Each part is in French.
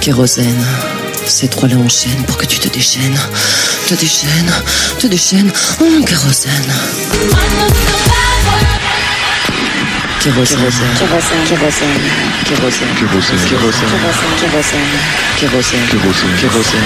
Kérosène. Ces trois-là enchaînent pour que tu te déchaînes. Te déchaînes, te déchaînes. Kérosène. Kérosène. Kérosène. Kérosène. Kérosène. Kérosène. Kérosène. Kérosène. Kérosène. Kérosène.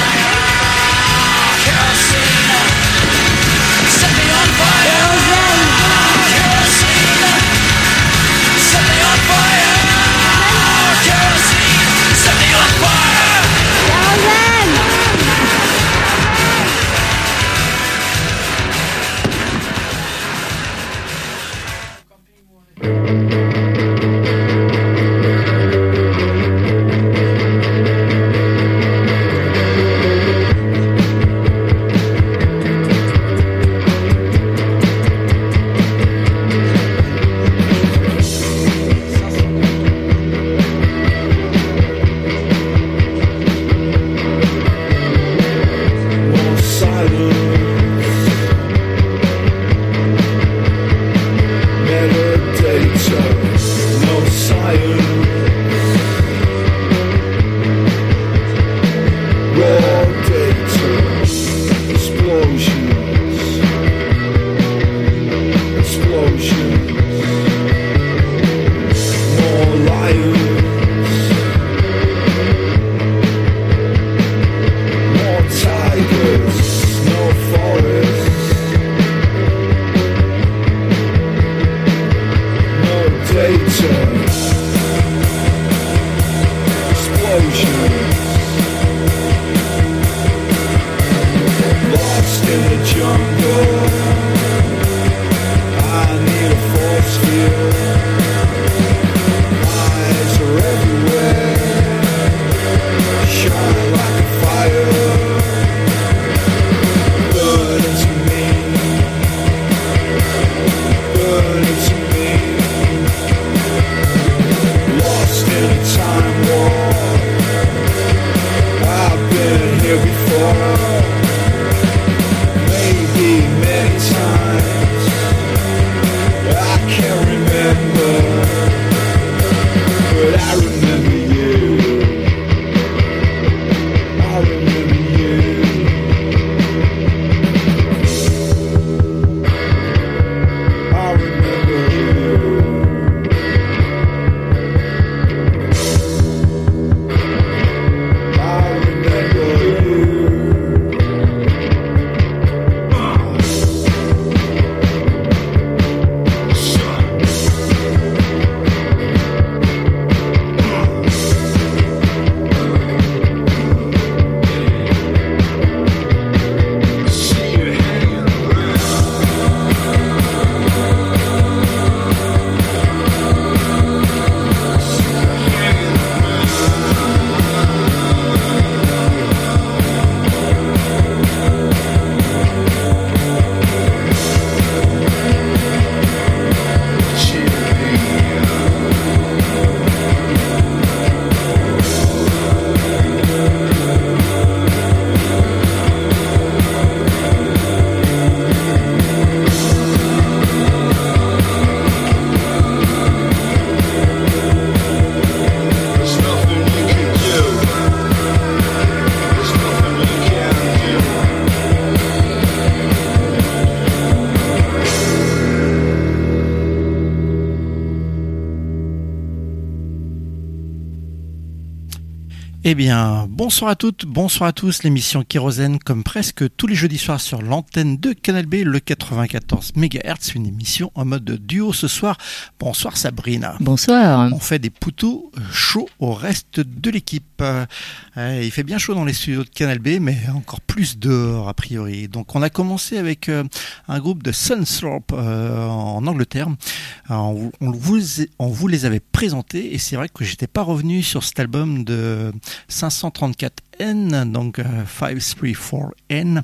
Eh bien, bonsoir à toutes, bonsoir à tous. L'émission Kérosène, comme presque tous les jeudis soirs sur l'antenne de Canal B, le 94 MHz, une émission en mode duo ce soir. Bonsoir Sabrina. Bonsoir. On fait des poutous chauds au reste de l'équipe. Il fait bien chaud dans les studios de Canal B, mais encore plus dehors a priori. Donc on a commencé avec un groupe de Sunstroke en Angleterre. On vous les avait présentés et c'est vrai que j'étais pas revenu sur cet album de 534N, donc 534N.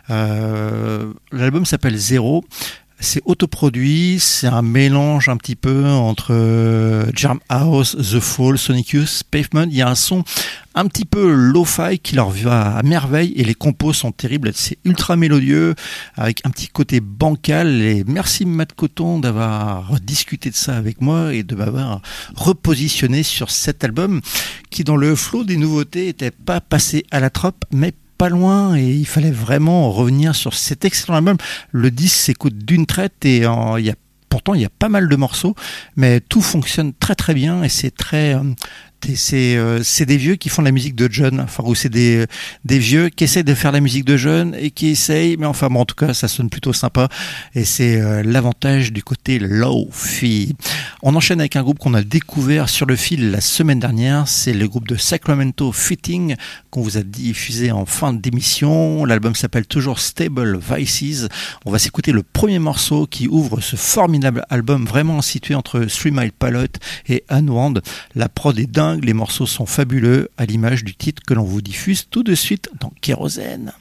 L'album s'appelle Zero. C'est autoproduit, c'est un mélange un petit peu entre Jam House, The Fall, Sonic Youth, Pavement. Il y a un son un petit peu lo-fi qui leur va à merveille et les compos sont terribles. C'est ultra mélodieux avec un petit côté bancal et merci Matt Coton d'avoir discuté de ça avec moi et de m'avoir repositionné sur cet album qui dans le flot des nouveautés était pas passé à la trappe mais pas loin et il fallait vraiment revenir sur cet excellent album. Le disque s'écoute d'une traite et pourtant il y a pas mal de morceaux mais tout fonctionne très très bien et c'est très c'est des vieux qui font de la musique de jeunes, enfin ou c'est des vieux qui essaient de faire la musique de jeunes et qui essayent, mais enfin bon en tout cas ça sonne plutôt sympa et c'est l'avantage du côté lo-fi. On enchaîne avec un groupe qu'on a découvert sur le fil la semaine dernière, c'est le groupe de Sacramento Fitting qu'on vous a diffusé en fin d'émission. L'album s'appelle toujours Stable Vices. On va s'écouter le premier morceau qui ouvre ce formidable album vraiment situé entre Three Mile Pilot et Unwound. La prod est dingue. Les morceaux sont fabuleux à l'image du titre que l'on vous diffuse tout de suite dans Kérosène.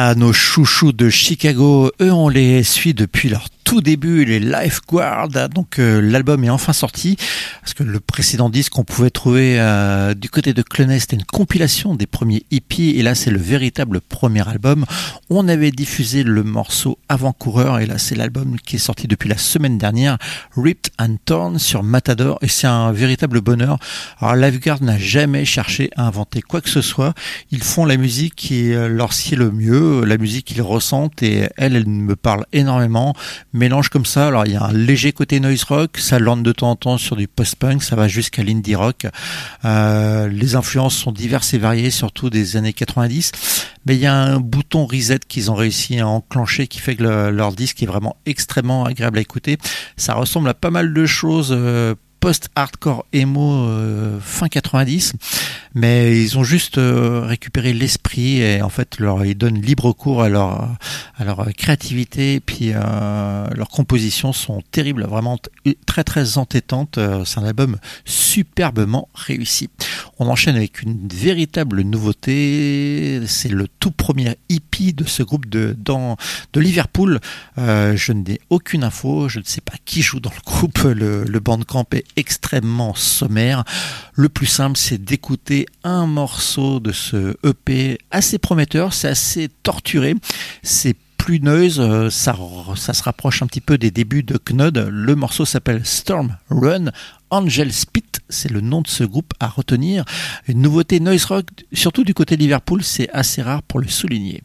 Ah, nos chouchous de Chicago, eux, on les suit depuis leur tout début, les Lifeguard. Donc l'album est enfin sorti, parce que le précédent disque qu'on pouvait trouver du côté de Cluness, c'était une compilation des premiers hippies, et là c'est le véritable premier album. On avait diffusé le morceau Avant-coureur, et là c'est l'album qui est sorti depuis la semaine dernière, Ripped and Torn sur Matador, et c'est un véritable bonheur. Alors Lifeguard n'a jamais cherché à inventer quoi que ce soit, ils font la musique qui leur sied le mieux, la musique qu'ils ressentent, et elle me parle énormément. Mélange comme ça, alors il y a un léger côté noise rock, ça lande de temps en temps sur du post-punk, ça va jusqu'à l'indie rock. Les influences sont diverses et variées, surtout des années 90, mais il y a un bouton reset qu'ils ont réussi à enclencher qui fait que leur disque est vraiment extrêmement agréable à écouter. Ça ressemble à pas mal de choses post-hardcore emo fin 90, mais ils ont juste récupéré l'esprit, et en fait ils donnent libre cours à leur créativité, et puis leurs compositions sont terribles, vraiment très très entêtantes. C'est un album superbement réussi. On enchaîne avec une véritable nouveauté, c'est le tout premier hippie de ce groupe de Liverpool. Je n'ai aucune info, je ne sais pas qui joue dans le groupe, le Bandcamp est extrêmement sommaire. Le plus simple, c'est d'écouter un morceau de ce EP assez prometteur, c'est assez torturé, c'est plus noise, ça se rapproche un petit peu des débuts de Knod. Le morceau s'appelle Storm Run. Angel Spit, c'est le nom de ce groupe à retenir. Une nouveauté noise rock, surtout du côté de Liverpool, c'est assez rare pour le souligner.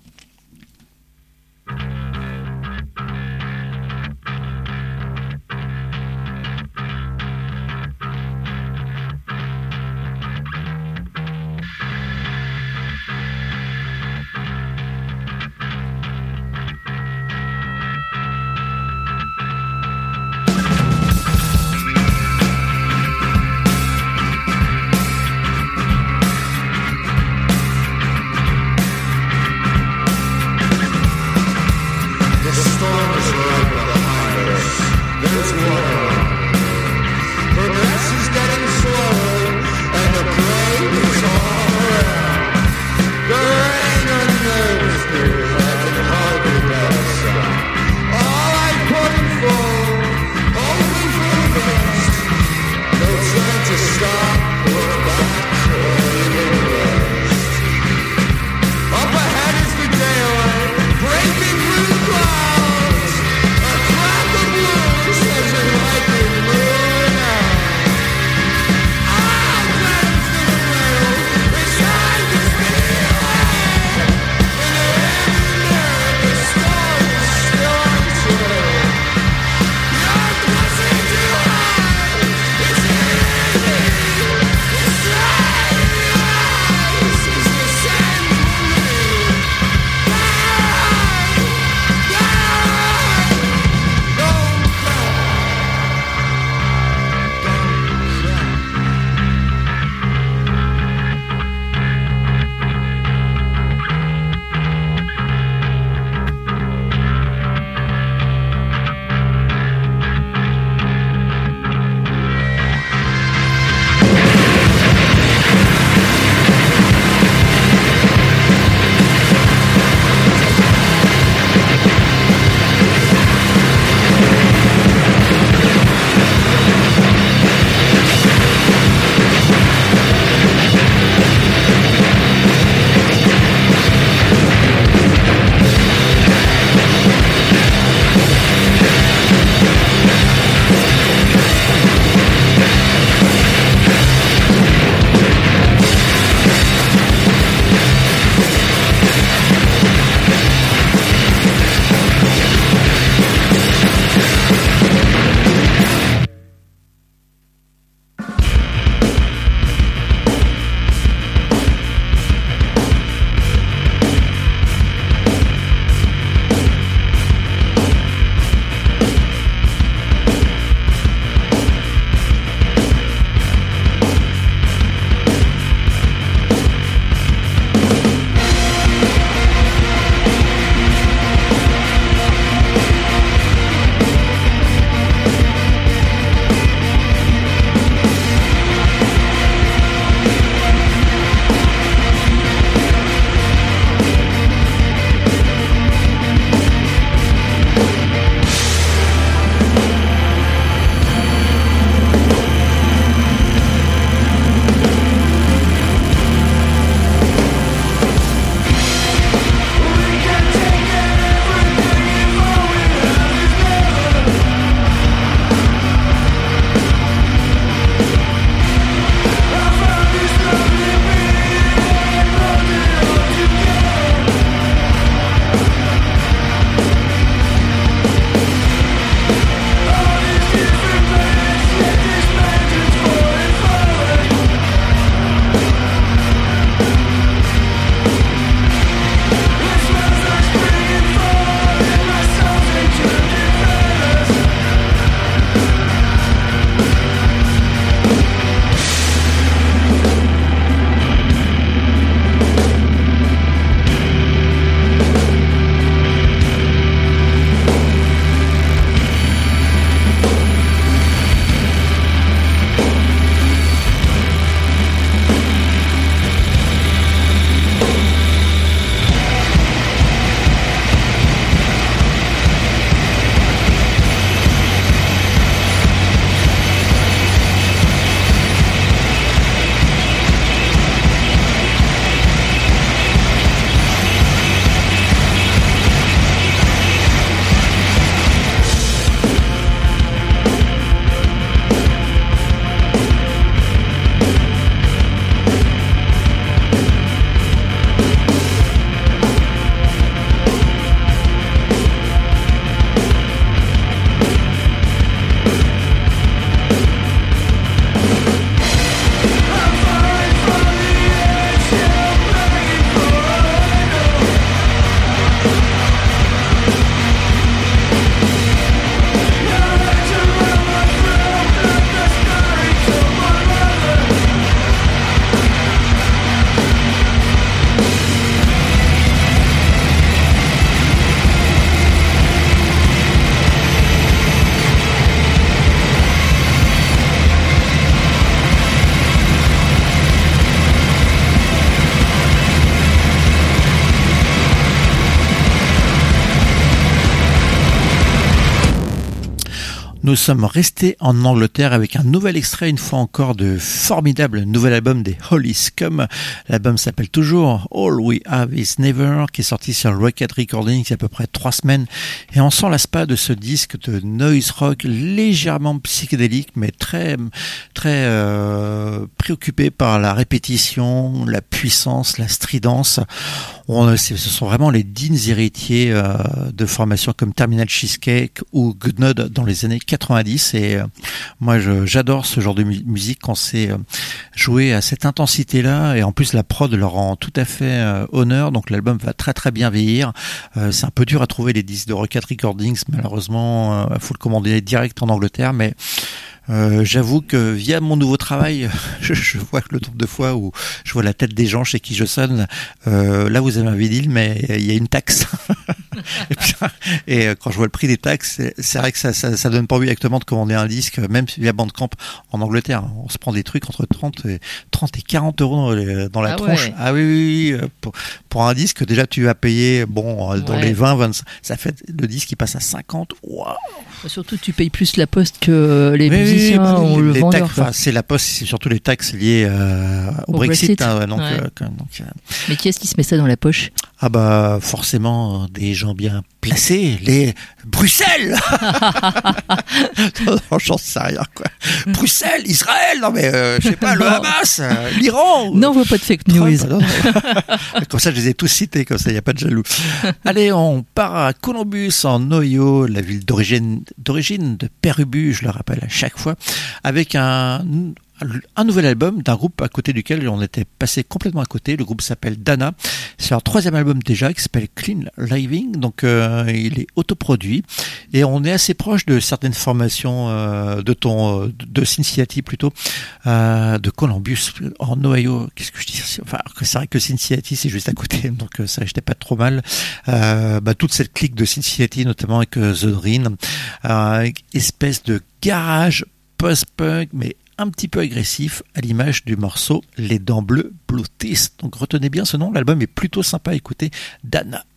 Nous sommes restés en Angleterre avec un nouvel extrait, une fois encore, de formidable nouvel album des Holy Scum. L'album s'appelle toujours All We Have Is Never, qui est sorti sur Rocket Recordings il y a à peu près 3 semaines. Et on s'en lasse pas de ce disque de noise rock légèrement psychédélique, mais très préoccupé par la répétition, la puissance, la stridence. Ce sont vraiment les dignes héritiers de formations comme Terminal Cheesecake ou Goodnode dans les années 90, et moi j'adore ce genre de musique quand c'est joué à cette intensité-là, et en plus la prod leur rend tout à fait honneur, donc l'album va très très bien vieillir. C'est un peu dur à trouver les disques de Rocket Recordings, malheureusement faut le commander direct en Angleterre, mais j'avoue que via mon nouveau travail, je vois le nombre de fois où je vois la tête des gens chez qui je sonne. Là, vous avez un vinyle, mais il y a une taxe. et quand je vois le prix des taxes, c'est vrai que ça donne pas envie exactement de commander un disque, même via Bandcamp en Angleterre. On se prend des trucs entre 30 et 40 euros dans la tronche. Ouais. Ah oui. Pour un disque, déjà tu vas payer, dans les 20, 25. Ça fait le disque qui passe à 50. Waouh! Surtout, tu payes plus la poste que les musiciens ou le vendeur. C'est la poste, c'est surtout les taxes liées au Brexit. Mais qui est-ce qui se met ça dans la poche? Ah bah forcément des gens bien placés, les Bruxelles. Non, j'en sais rien quoi. Bruxelles, Israël, non mais je sais pas, le Hamas, l'Iran. Non, on voit pas de fake news. Comme ça, je les ai tous cités, comme ça, il n'y a pas de jaloux. Allez, on part à Columbus en Ohio, la ville d'origine de Père Ubu, je le rappelle à chaque fois, avec un nouvel album d'un groupe à côté duquel on était passé complètement à côté. Le groupe s'appelle Dana. C'est leur 3e album déjà, qui s'appelle Clean Living. Donc il est autoproduit et on est assez proche de certaines formations de Cincinnati plutôt, de Columbus en Ohio. Qu'est-ce que je dis? Enfin, c'est vrai que Cincinnati c'est juste à côté, donc ça j'étais pas trop mal. Toute cette clique de Cincinnati, notamment avec The Dream, espèce de garage post-punk, mais un petit peu agressif, à l'image du morceau Les Dents Bleues Blue Teeth. Donc retenez bien ce nom, l'album est plutôt sympa à écouter. Dana.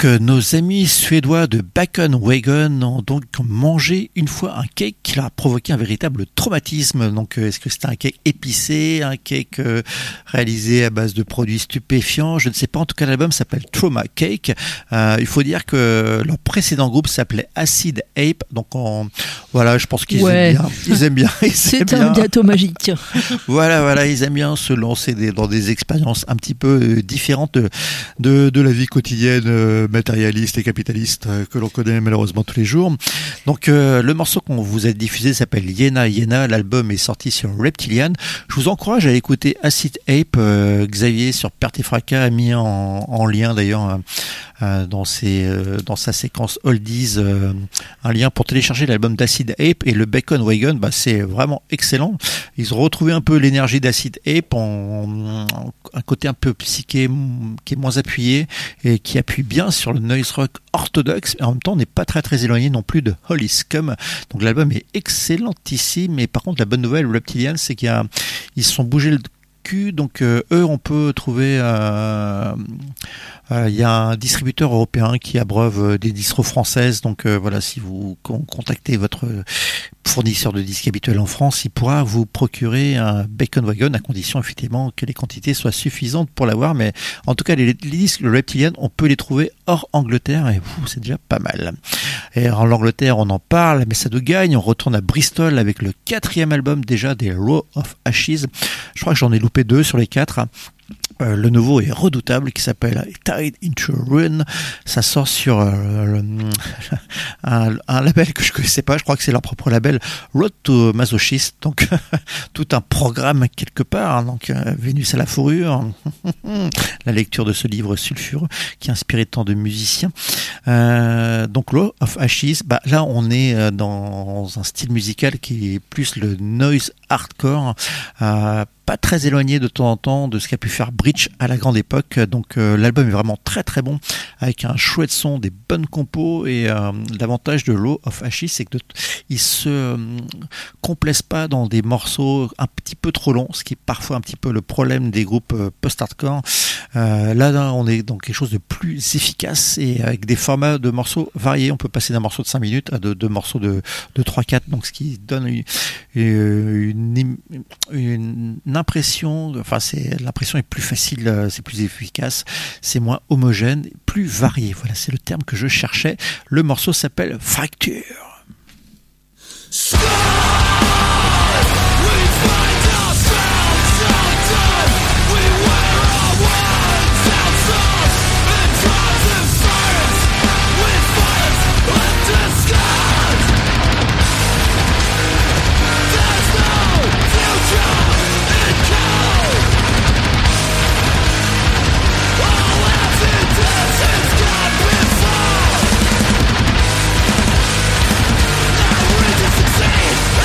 nos amis suédois de Bacon Wagon ont donc mangé une fois un cake qui leur a provoqué un véritable traumatisme. Donc, est-ce que c'était un cake épicé, un cake réalisé à base de produits stupéfiants? Je ne sais pas. En tout cas, l'album s'appelle Trauma Cake. Il faut dire que leur précédent groupe s'appelait Acid Ape. Donc, voilà, je pense qu'ils aiment bien. Ils aiment bien. C'est un gâteau magique. Voilà, ils aiment bien se lancer dans des expériences un petit peu différentes de la vie quotidienne matérialiste et capitaliste que l'on connaît malheureusement tous les jours. Donc le morceau qu'on vous a diffusé s'appelle Yena Yena. L'album est sorti sur Reptilian. Je vous encourage à écouter Acid Ape. Xavier sur Perte et Fracas a mis en lien d'ailleurs dans sa séquence Oldies un lien pour télécharger l'album d'Acid Ape, et le Bacon Wagon, c'est vraiment excellent. Ils ont retrouvé un peu l'énergie d'Acid Ape un côté un peu psyché qui est moins appuyé et qui appuie bien sur le noise rock orthodoxe, et en même temps on n'est pas très éloigné non plus de Holy Scum. Donc l'album est excellentissime. Mais par contre la bonne nouvelle Reptilian, c'est qu'ils se sont bougés le cul. Donc eux, on peut trouver il y a un distributeur européen qui abreuve des distros françaises. Donc voilà, si vous contactez votre fournisseur de disques habituel en France, il pourra vous procurer un Bacon Wagon, à condition effectivement que les quantités soient suffisantes pour l'avoir. Mais en tout cas, les disques Reptilian, on peut les trouver hors Angleterre, et c'est déjà pas mal. Et en Angleterre, on en parle, mais ça nous gagne. On retourne à Bristol avec le 4e album déjà des Row of Ashes. Je crois que j'en ai loupé 2 sur les 4. Le nouveau est redoutable, qui s'appelle Tied into Ruin. Ça sort sur un label que je connaissais pas. Je crois que c'est leur propre label, Road to Masochist. Donc tout un programme quelque part. Donc Vénus à la fourrure, la lecture de ce livre sulfureux qui a inspiré tant de musiciens. Donc Row of Ashes, là on est dans un style musical qui est plus le noise hardcore. Pas très éloigné de temps en temps de ce qu'a pu faire Breach à la grande époque. Donc l'album est vraiment très bon, avec un chouette son, des bonnes compos, et l'avantage de Row of Ashes, c'est que il se complaise pas dans des morceaux un petit peu trop longs, ce qui est parfois un petit peu le problème des groupes post-hardcore. Là on est dans quelque chose de plus efficace, et avec des formats de morceaux variés. On peut passer d'un morceau de 5 minutes à deux morceaux de 3-4, donc ce qui donne une impression, l'impression est plus facile, c'est plus efficace, c'est moins homogène, plus varié. Voilà, c'est le terme que je cherchais. Le morceau s'appelle Fracture. Succeed.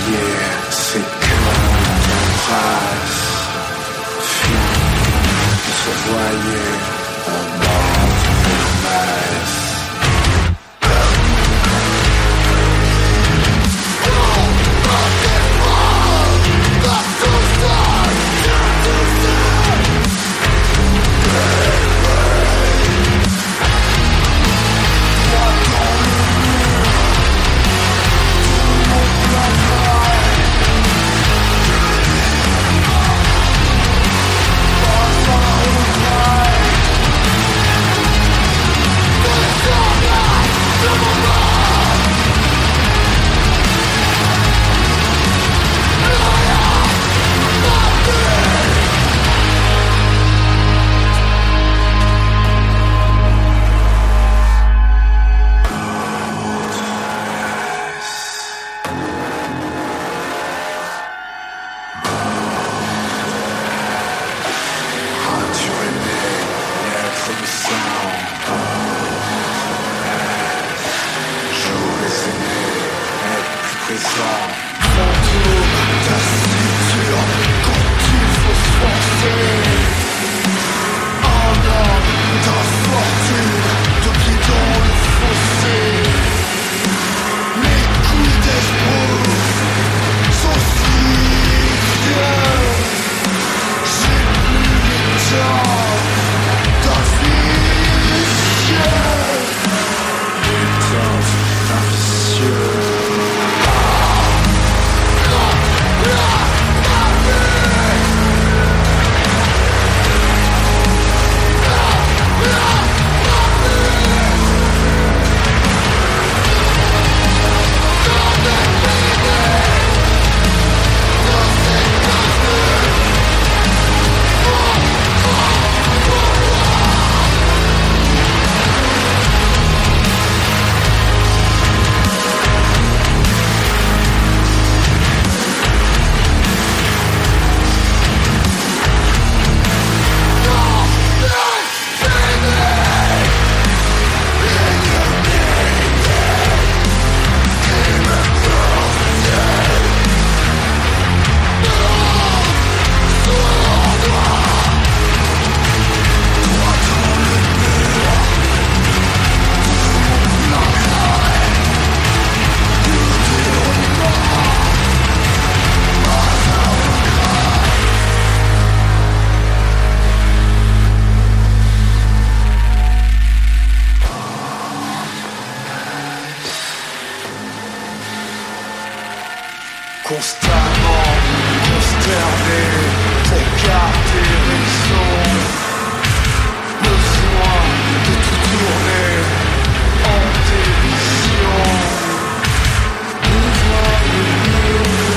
constamment consterné pour garder raison. Besoin de tout tourner en dérision. Besoin de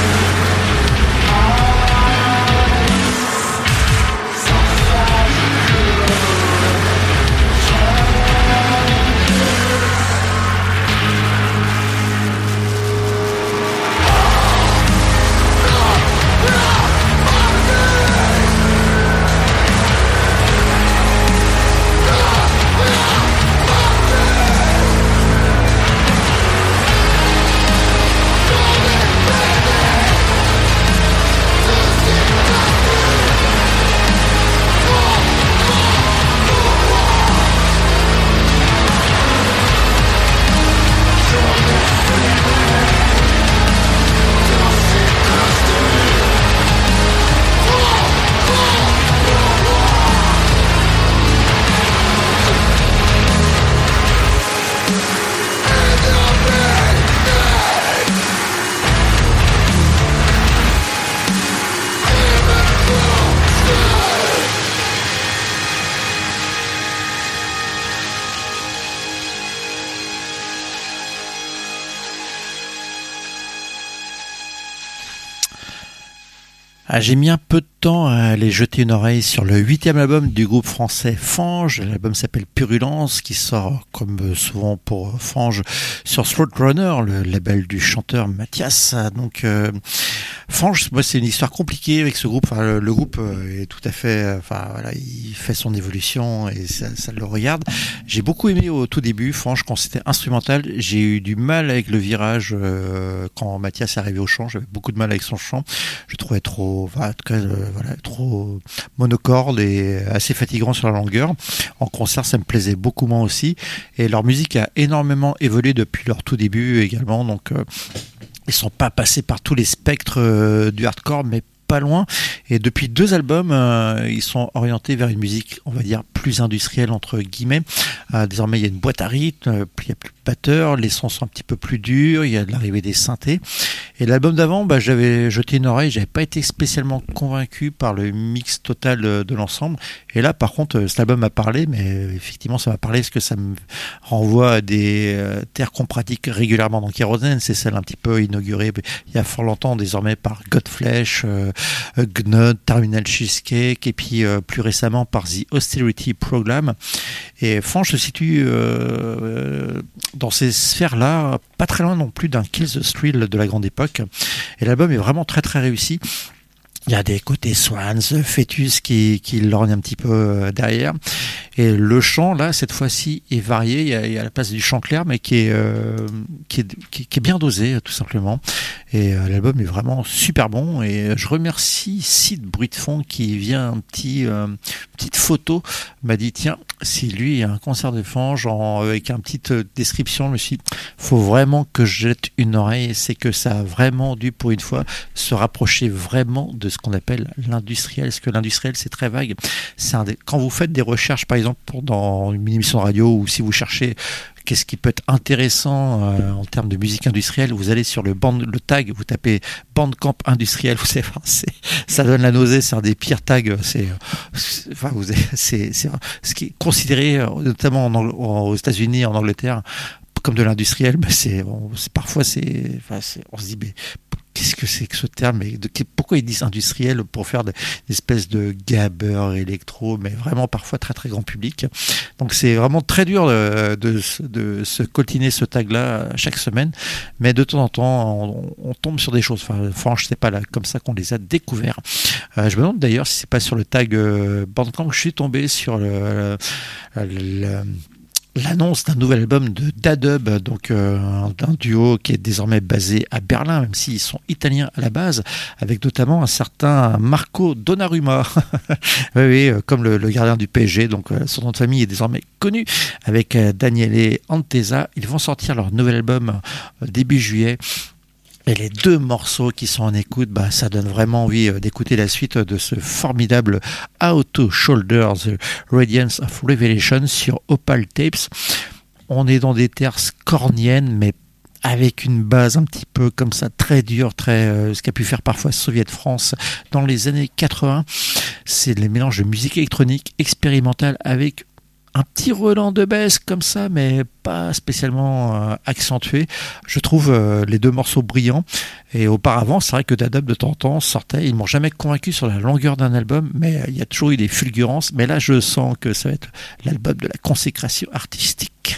J'ai mis un peu de temps à aller jeter une oreille sur le 8e album du groupe français Fange. L'album s'appelle Purulence, qui sort, comme souvent pour Fange, sur Throat Runner, le label du chanteur Mathias. Donc, Fange, moi, c'est une histoire compliquée avec ce groupe. Enfin, le groupe est tout à fait, voilà, il fait son évolution et ça le regarde. J'ai beaucoup aimé au tout début Fange quand c'était instrumental. J'ai eu du mal avec le virage quand Mathias est arrivé au chant. J'avais beaucoup de mal avec son chant. Je trouvais trop trop monocorde et assez fatigant sur la longueur. En concert, ça me plaisait beaucoup moins aussi. Et leur musique a énormément évolué depuis leur tout début également. Donc, ils sont pas passés par tous les spectres du hardcore, mais pas loin. Et depuis 2 albums, ils sont orientés vers une musique, on va dire, plus industrielle, entre guillemets. Désormais, il y a une boîte à rythme, il y a plus de batteur, les sons sont un petit peu plus durs, il y a de l'arrivée des synthés. Et l'album d'avant, j'avais jeté une oreille, j'avais pas été spécialement convaincu par le mix total de l'ensemble. Et là, par contre, cet album m'a parlé, mais effectivement, ça m'a parlé parce que ça me renvoie à des terres qu'on pratique régulièrement dans Kérosène. C'est celle un petit peu inaugurée il y a fort longtemps, désormais par Godflesh, Gnod, Terminal Cheesecake, et puis plus récemment par The Austerity Program. Et Fange se situe dans ces sphères-là, pas très loin non plus d'un Kill the Thrill de la grande époque. Et l'album est vraiment très très réussi. Il y a des côtés Swans, Fœtus qui lorgnent un petit peu derrière. Et le chant, là, cette fois-ci, est varié. Il y a la place du chant clair, mais qui est bien dosé, tout simplement. Et l'album est vraiment super bon. Et je remercie Sid Bruit de Fond qui vient petite photo, m'a dit tiens, si lui il y a un concert de Fange avec une petite description, je me suis dit, faut vraiment que je jette une oreille. C'est que ça a vraiment dû, pour une fois, se rapprocher vraiment de ce qu'on appelle l'industriel. Parce que l'industriel, c'est très vague. Quand vous faites des recherches, par exemple, dans une émission de radio, ou si vous cherchez qu'est-ce qui peut être intéressant en termes de musique industrielle, vous allez sur le tag, vous tapez Bandcamp industriel, vous savez, ça donne la nausée, c'est un des pires tags. C'est ce qui est considéré, notamment aux États-Unis, en Angleterre, comme de l'industriel. Parfois, on se dit, mais qu'est-ce que c'est que ce terme? Pourquoi ils disent industriel pour faire des espèces de gabber électro, mais vraiment parfois très très grand public. Donc c'est vraiment très dur de se coltiner ce tag-là chaque semaine, mais de temps en temps on tombe sur des choses. Franchement, c'est pas là comme ça qu'on les a découverts. Je me demande d'ailleurs si c'est pas sur le tag Bandcamp que je suis tombé sur l'annonce d'un nouvel album de Dadub, donc d'un duo qui est désormais basé à Berlin, même s'ils sont italiens à la base, avec notamment un certain Marco Donnarumma, oui, comme le gardien du PSG, donc son nom de famille est désormais connu, avec Daniele Antesa. Ils vont sortir leur nouvel album début juillet. Et les 2 morceaux qui sont en écoute, ça donne vraiment envie d'écouter la suite de ce formidable Out of Shoulder, The Radiance of Revelation sur Opal Tapes. On est dans des terres scorniennes, mais avec une base un petit peu comme ça, très dure, ce qu'a pu faire parfois Soviet France dans les années 80. C'est les mélanges de musique électronique expérimentale avec un petit relent de baisse comme ça, mais pas spécialement accentué. Je trouve les 2 morceaux brillants. Et auparavant, c'est vrai que Dadub de temps en temps sortait. Ils m'ont jamais convaincu sur la longueur d'un album, mais il y a toujours eu des fulgurances. Mais là, je sens que ça va être l'album de la consécration artistique.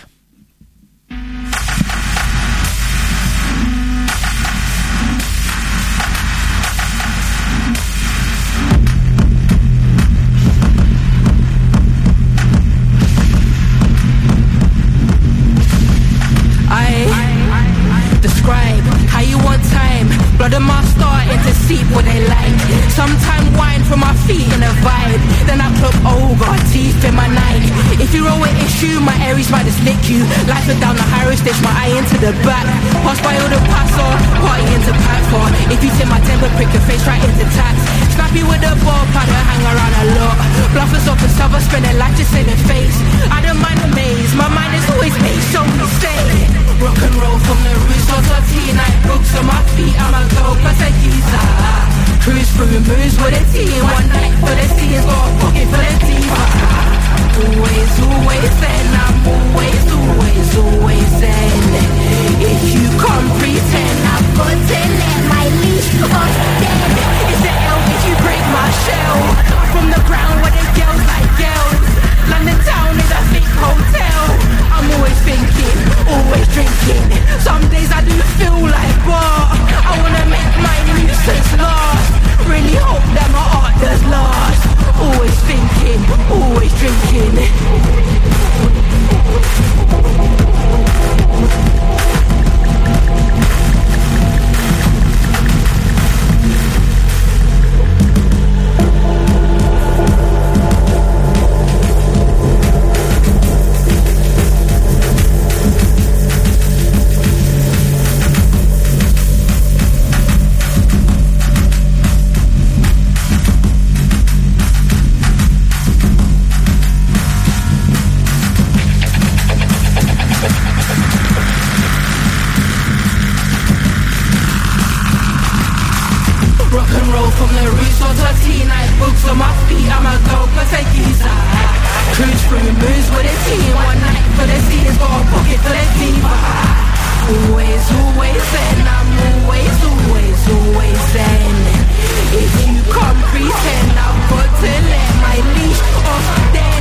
Describe how you want time. Blood in my starting to seep what they like. Sometime wine from my feet in a vibe. Then I plug over, teeth in my night. If you roll an issue, my Aries might just lick you. Life it down the Harris, dish my eye into the back. Pass by all the passer, party into pack for. If you take my temper, prick your face right into tax. Snappy with the ball, powder, hang around a lot. Bluffers up and suffer, spending life just in the face. I don't mind the maze, my mind is always made, so we stay. Rock and roll from the roots of the T-night books on my feet, I'm a go persecutor. Cruise through moons with a T, one night for the C's, got a pocket for the diva. Always then, I'm always then. If you can't pretend, I've got to let my leash off then. It's the Elvis from the roots of the teen-night books on my feet. I'm a go-go geezer. Cruise through moves with a team. One night for the seeds, got a pocket for the diva. Always, always then, I'm always, always, always then. If you come pretend, I've got to let my leash off then.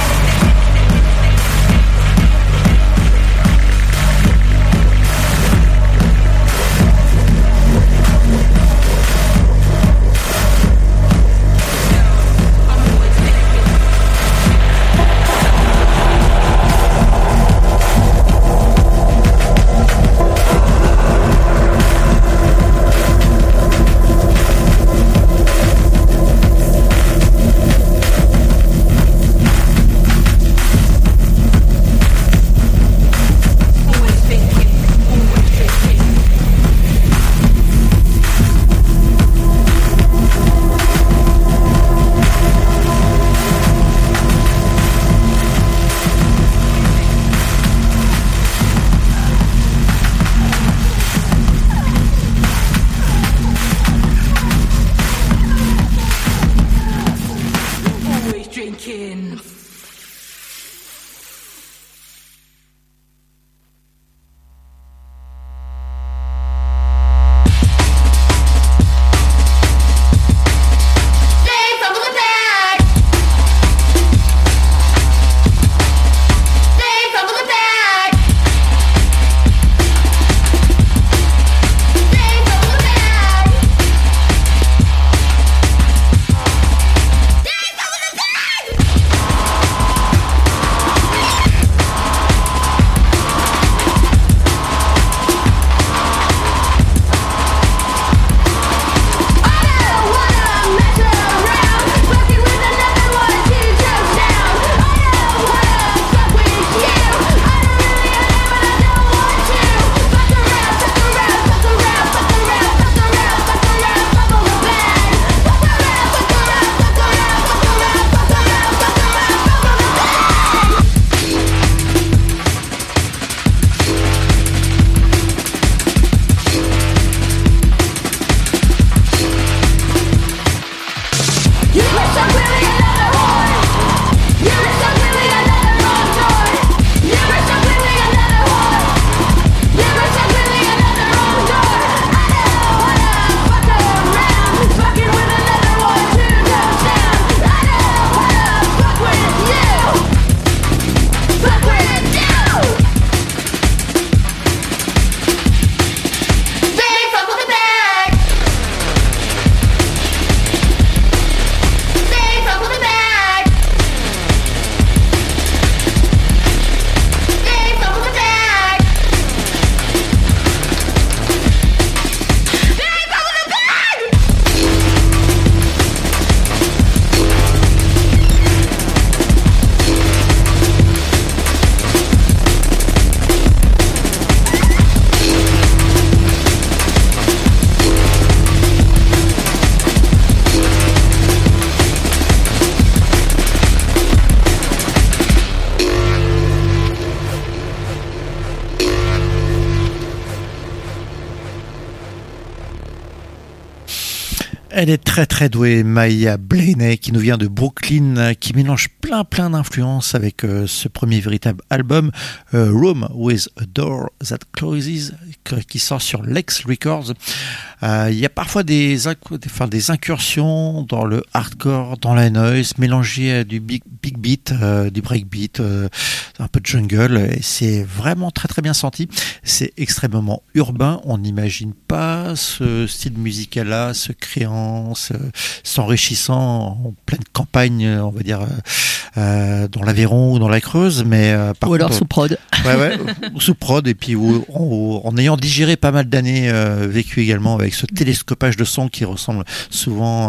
Elle est très très douée, Maya Blaney, qui nous vient de Brooklyn, qui mélange plein d'influences avec ce premier véritable album, Room with a Door That Closes, qui sort sur Lex Records. Il y a parfois des incursions dans le hardcore, dans la noise, mélangées à du big beat, du breakbeat, un peu de jungle, et c'est vraiment très très bien senti. C'est extrêmement urbain, on n'imagine pas ce style musical-là se créant, s'enrichissant en pleine campagne, on va dire, dans l'Aveyron ou dans la Creuse, mais par ou contre, alors sous prod. Ouais, sous prod, et puis en ayant digéré pas mal d'années vécues également avec ce télescopage de son qui ressemble souvent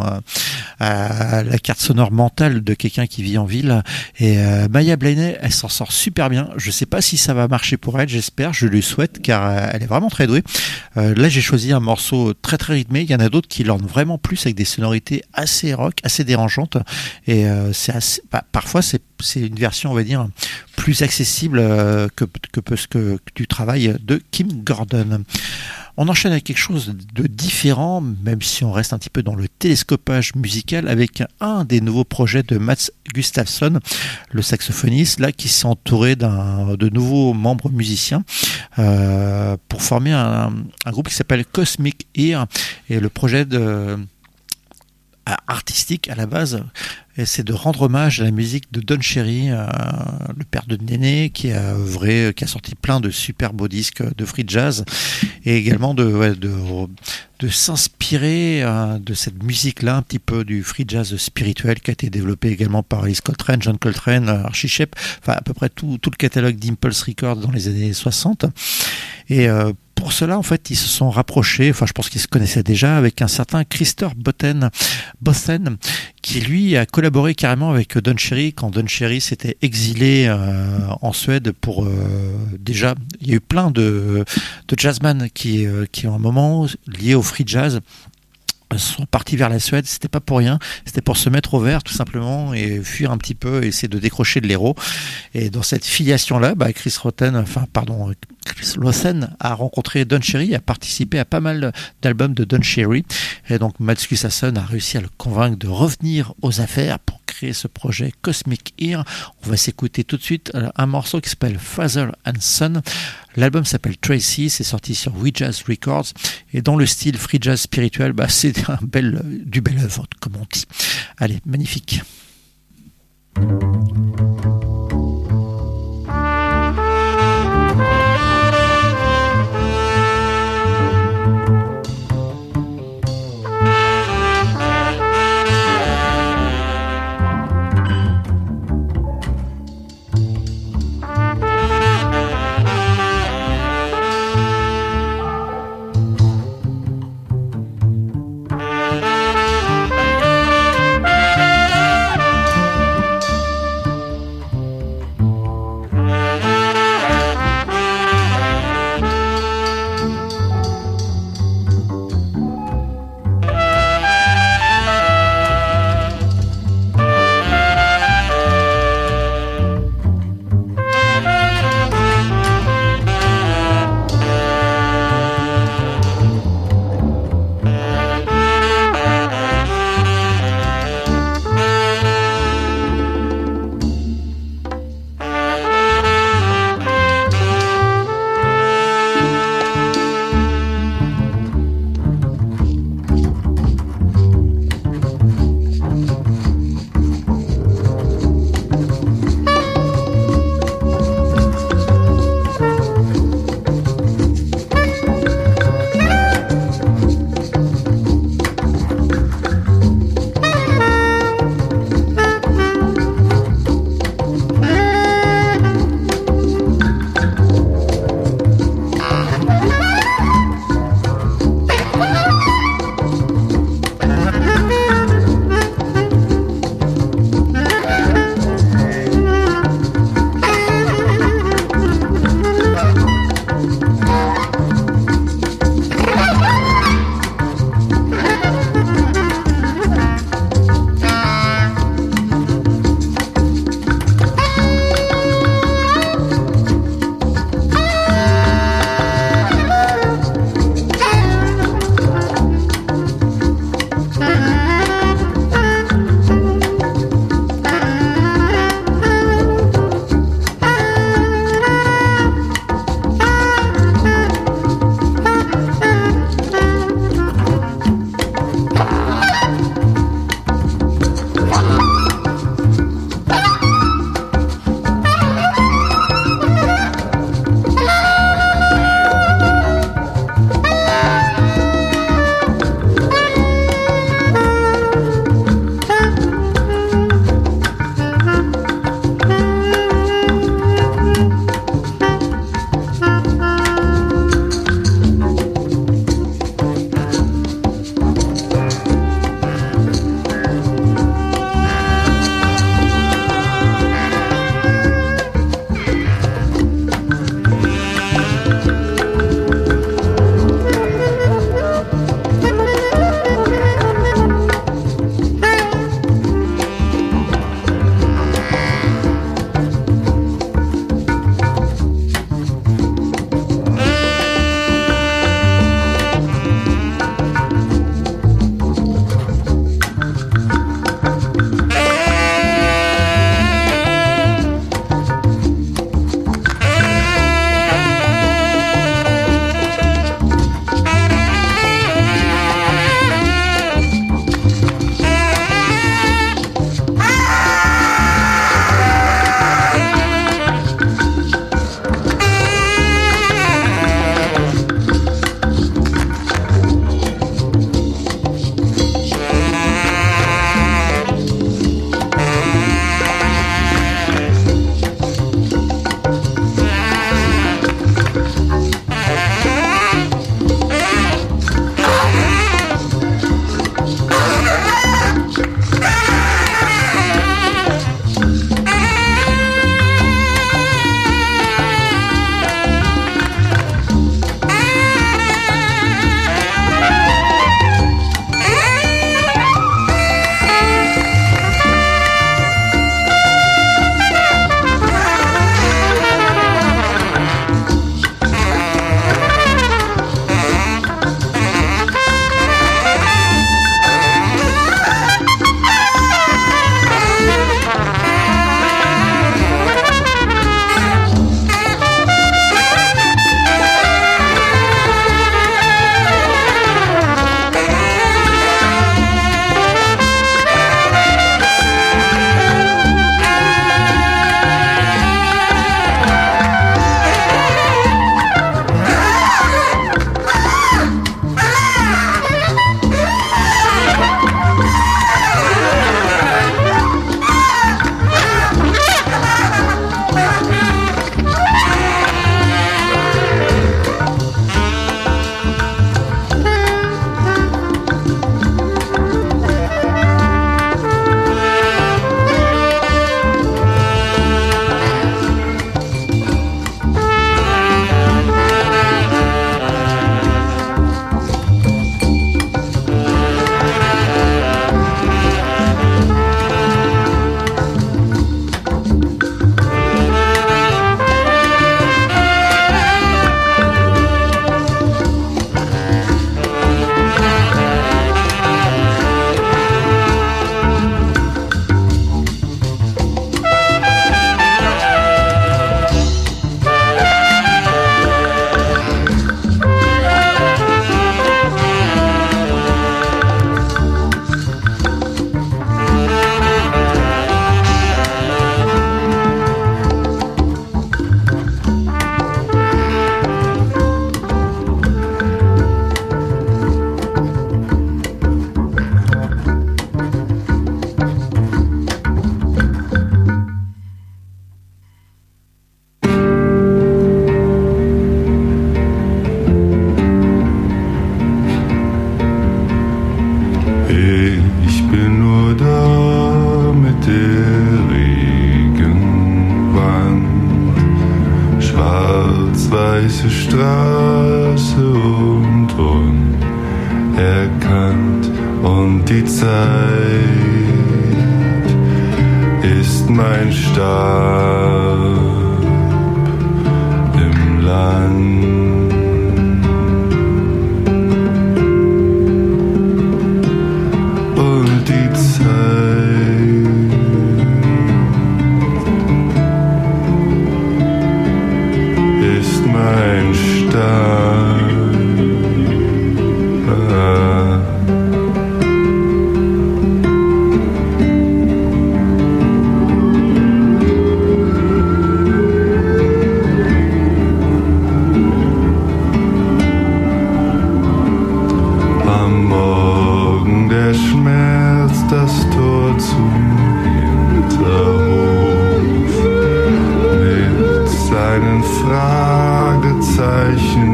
à la carte sonore mentale de quelqu'un qui vit en ville. Et Maya Blaney, elle s'en sort super bien. Je sais pas si ça va marcher pour elle, j'espère, je lui souhaite, car elle est vraiment très douée. Là, j'ai choisi un morceau très très rythmé. Il y en a d'autres qui l'ont vraiment plus avec des sonorités assez rock, assez dérangeantes. Et parfois c'est une version, on va dire, plus accessible que du travail de Kim Gordon. On enchaîne avec quelque chose de différent, même si on reste un petit peu dans le télescopage musical, avec un des nouveaux projets de Mats Gustafsson, le saxophoniste, là qui s'est entouré de nouveaux membres musiciens pour former un groupe qui s'appelle Cosmic Ear. Et le projet artistique à la base, c'est de rendre hommage à la musique de Don Cherry, le père de Néné, qui a sorti plein de super beaux disques de free jazz, et également de s'inspirer de cette musique-là, un petit peu du free jazz spirituel qui a été développé également par Alice Coltrane, John Coltrane, Archie Shepp, enfin à peu près tout le catalogue d'Impulse Records dans les années 60. Et pour cela, en fait, ils se sont rapprochés, enfin je pense qu'ils se connaissaient déjà, avec un certain Christer Botten, qui lui a collaboré carrément avec Don Cherry quand Don Cherry s'était exilé en Suède pour déjà, il y a eu plein de jazzmen qui ont un moment lié au free jazz sont partis vers la Suède, c'était pas pour rien, c'était pour se mettre au vert tout simplement et fuir un petit peu, essayer de décrocher de l'héros. Et dans cette filiation-là, Chris Lawson a rencontré Don Cherry, a participé à pas mal d'albums de Don Cherry, et donc Mats Gustafsson a réussi à le convaincre de revenir aux affaires pour créer ce projet Cosmic Ear. On va s'écouter tout de suite un morceau qui s'appelle Father and Son. L'album s'appelle Tracy, c'est sorti sur We Jazz Records, et dans le style free jazz spirituel, c'est du bel œuvre, comme on dit. Allez, magnifique. weiße Straße und unerkannt und die Zeit ist mein Stab im Land. Und die Zeit ist mein Stab. Das Tor zum Hinterhof mit seinen Fragezeichen,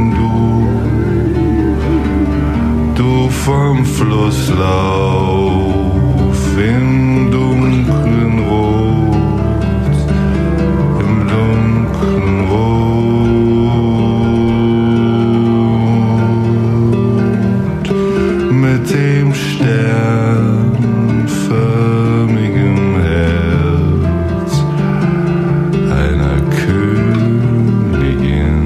du vom Flusslauf im dunklen Rot, im dunklen Rot mit dem sternförmigem Herz einer Königin.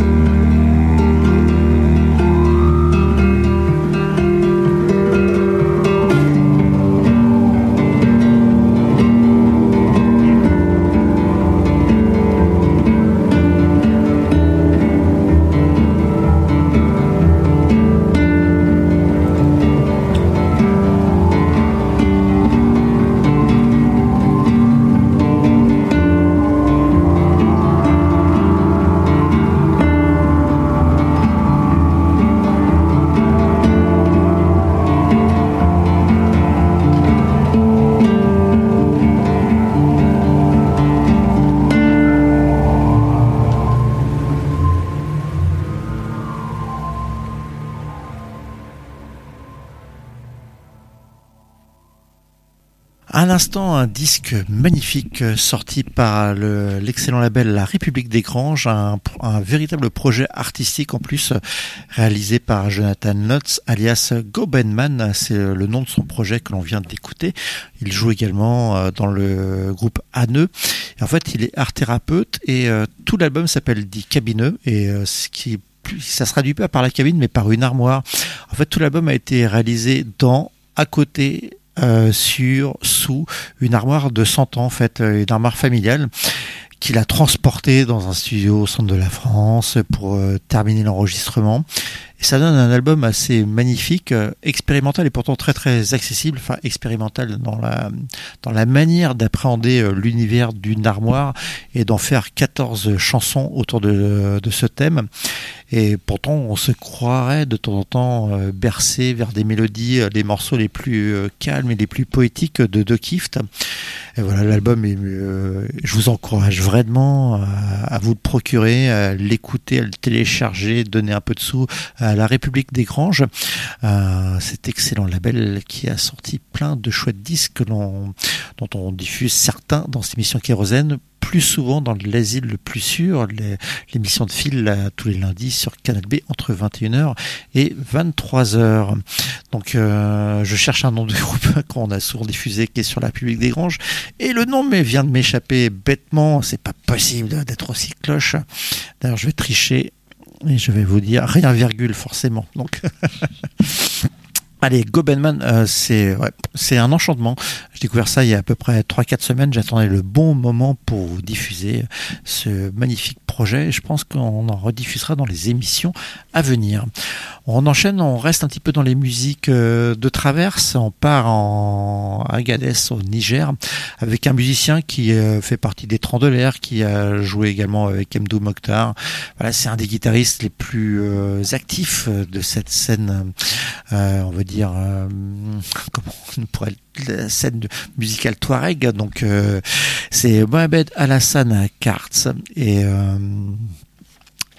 À l'instant, un disque magnifique sorti par l'excellent label La République des Granges, un véritable projet artistique en plus réalisé par Jonathan Lutz alias Gobenman, c'est le nom de son projet que l'on vient d'écouter. Il joue également dans le groupe Anneux. Et en fait, il est art thérapeute et tout l'album s'appelle Die Kabine et ce qui ça se traduit pas par la cabine mais par une armoire. En fait, tout l'album a été réalisé à côté, sous une armoire de 100 ans, en fait, une armoire familiale qu'il a transportée dans un studio au centre de la France pour terminer l'enregistrement. Et ça donne un album assez magnifique, expérimental et pourtant très très accessible, enfin expérimental dans la manière d'appréhender l'univers d'une armoire et d'en faire 14 chansons autour de ce thème. Et pourtant on se croirait de temps en temps bercé vers des mélodies, les morceaux les plus calmes et les plus poétiques de De Kieft. Et voilà, l'album je vous encourage vraiment à vous le procurer, à l'écouter, à le télécharger, donner un peu de sous à La République des Granges, cet excellent label qui a sorti plein de chouettes disques dont on diffuse certains dans cette émission Kérosène, plus souvent dans l'asile le plus sûr, l'émission de Phil tous les lundis sur Canal B entre 21h et 23h. Donc je cherche un nom de groupe qu'on a souvent diffusé qui est sur La République des Granges et le nom vient de m'échapper bêtement, c'est pas possible d'être aussi cloche. D'ailleurs je vais tricher et je vais vous dire rien virgule forcément. Donc allez, Gobenman, c'est un enchantement. J'ai découvert ça il y a à peu près 3-4 semaines. J'attendais le bon moment pour vous diffuser ce magnifique projet. Je pense qu'on en rediffusera dans les émissions à venir. On enchaîne, on reste un petit peu dans les musiques de traverse. On part à Agadez, au Niger, avec un musicien qui fait partie des Trans de l'air, qui a joué également avec Mdou Mokhtar. Voilà, c'est un des guitaristes les plus actifs de cette scène, on va dire, comment on pourrait la scène musicale touareg. Donc c'est Mohamed Alassane Kartz et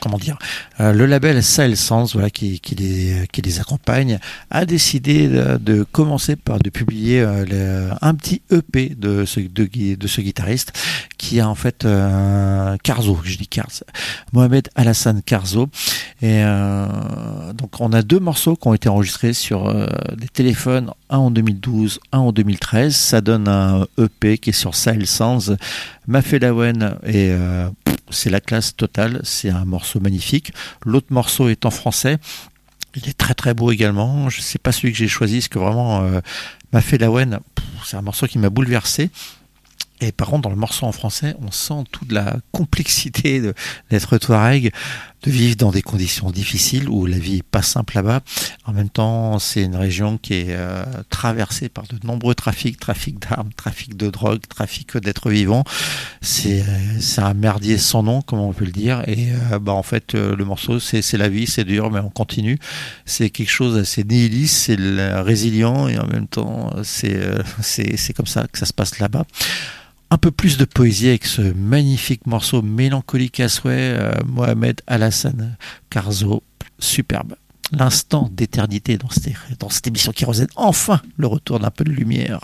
comment dire, le label Sahel Sounds, voilà, qui les accompagne, a décidé de commencer par de publier un petit EP de ce guitariste qui a en fait Karzo, je dis Karz, Mohamed Alassane Karzo. Et donc on a 2 morceaux qui ont été enregistrés sur des téléphones, un en 2012, un en 2013. Ça donne un EP qui est sur Sahel Sounds, Mafelawen, et c'est la classe totale, c'est un morceau magnifique. L'autre morceau est en français, il est très très beau également. Je sais pas celui que j'ai choisi, parce que vraiment Mafelawen, c'est un morceau qui m'a bouleversé. Et par contre, dans le morceau en français, on sent toute la complexité d'être Touareg, de vivre dans des conditions difficiles où la vie est pas simple là-bas. En même temps, c'est une région qui est traversée par de nombreux trafic d'armes, trafic de drogue, trafic d'êtres vivants. C'est un merdier sans nom, comme on peut le dire. Et en fait, le morceau, c'est la vie, c'est dur, mais on continue. C'est quelque chose d'assez nihiliste, c'est résilient, et en même temps, c'est comme ça que ça se passe là-bas. Un peu plus de poésie avec ce magnifique morceau mélancolique à souhait, Mohamed Alassane Karzo, superbe. L'instant d'éternité dans cette émission qui résonne enfin le retour d'un peu de lumière.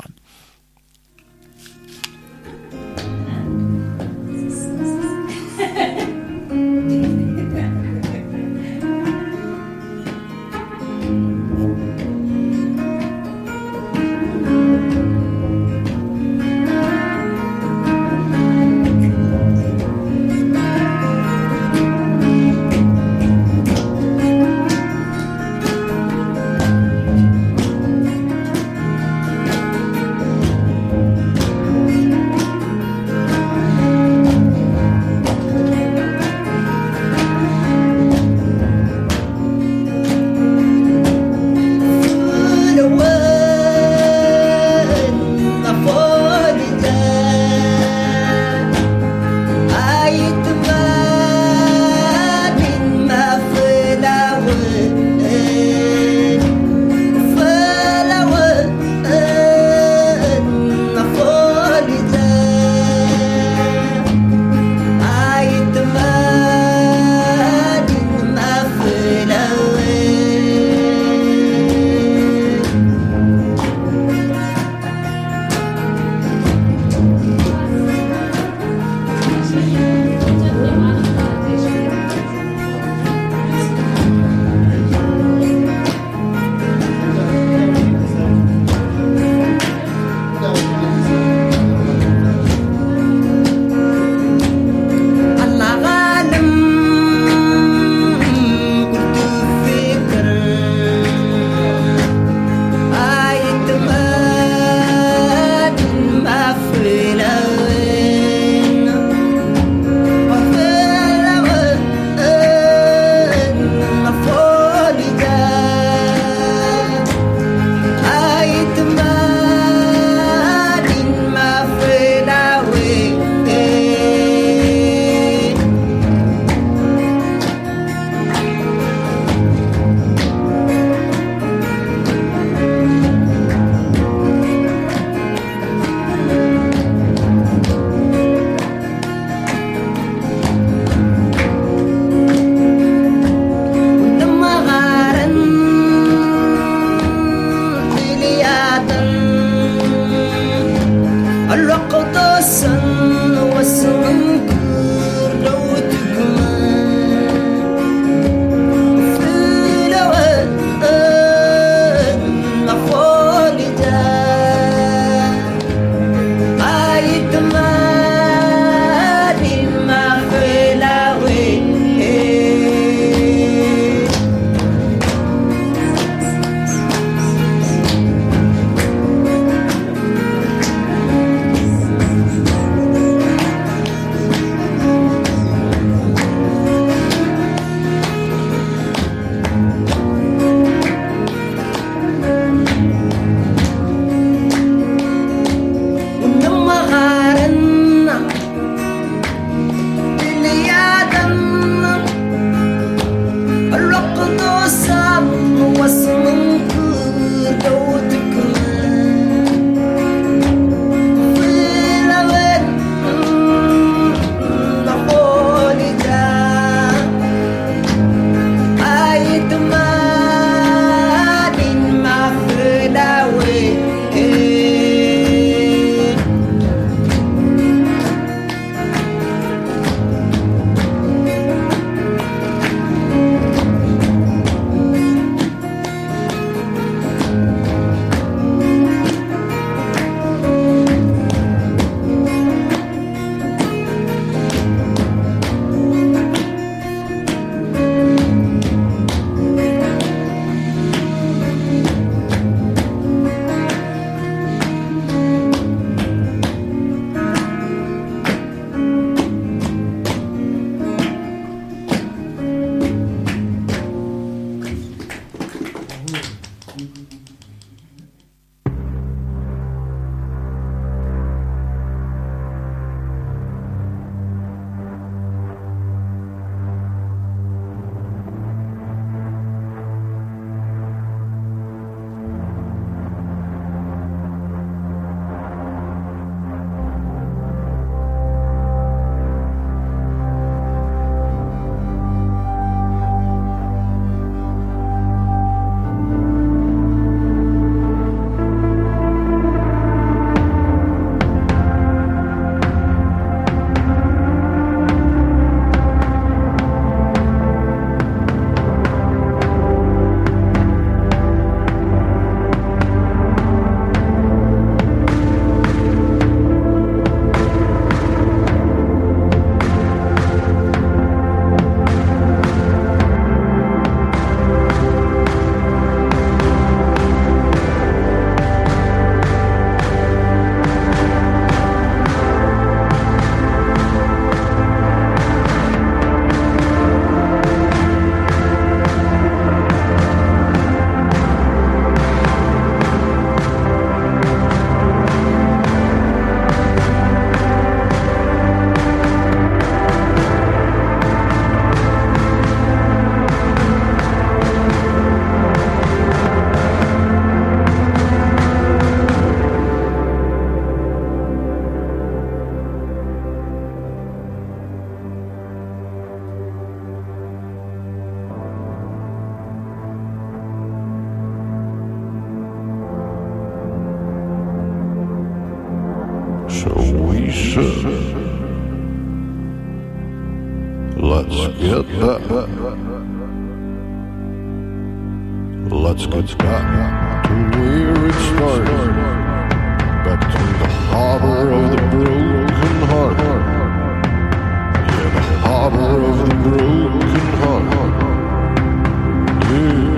Let's get back to where it started. Back to the harbor of the broken heart. Yeah, the harbor of the broken heart. Yeah.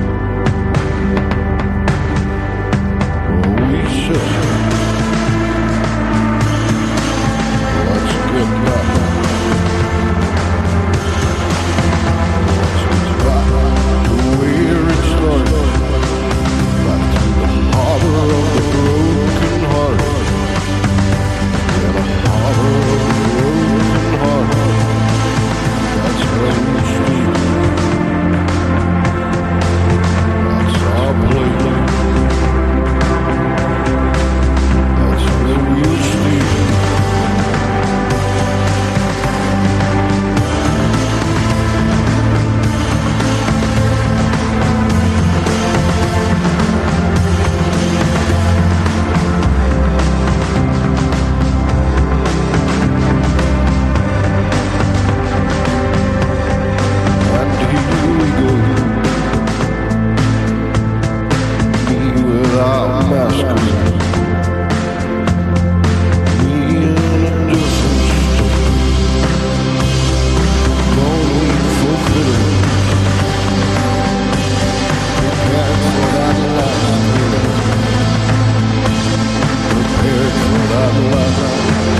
Oh, we should. Let's get back. Let's get back to where it started. Back to the harbor of the broken heart. Yeah, the harbor of the broken heart. That's where we sleep. That's our place. That's where we sleep. And here we go. Me without masquerade. Me in a different state. No need for bitterness. Prepared for that last minute. Prepared for that last minute.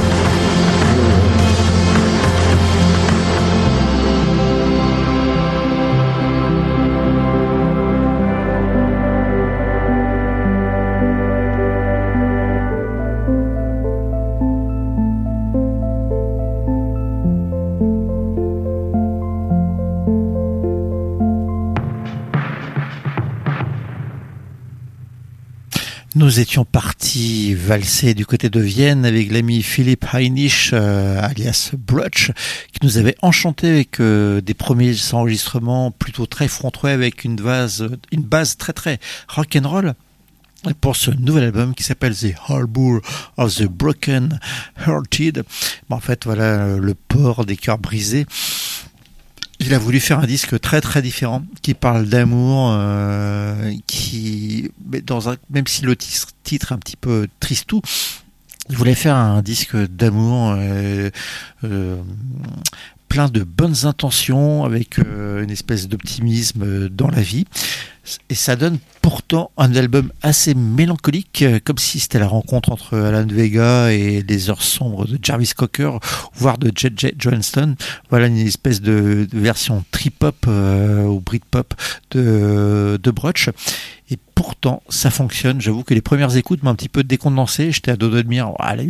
Nous étions partis valser du côté de Vienne avec l'ami Philipp Heinrich, alias Brutch, qui nous avait enchanté avec des premiers enregistrements plutôt très frontois avec une base très très rock'n'roll. Et pour ce nouvel album qui s'appelle The Harbour of the Broken Hearted, en fait voilà le port des cœurs brisés. Il a voulu faire un disque très très différent qui parle d'amour, qui même si le titre est un petit peu tristou, il voulait faire un disque d'amour plein de bonnes intentions avec une espèce d'optimisme dans la vie. Et ça donne pourtant un album assez mélancolique, comme si c'était la rencontre entre Alan Vega et les heures sombres de Jarvis Cocker, voire de J.J. Johnston. Voilà une espèce de version trip-hop ou Britpop de Brutch. Et pourtant, ça fonctionne. J'avoue que les premières écoutes m'ont un petit peu décondensé. J'étais à dos de me dire,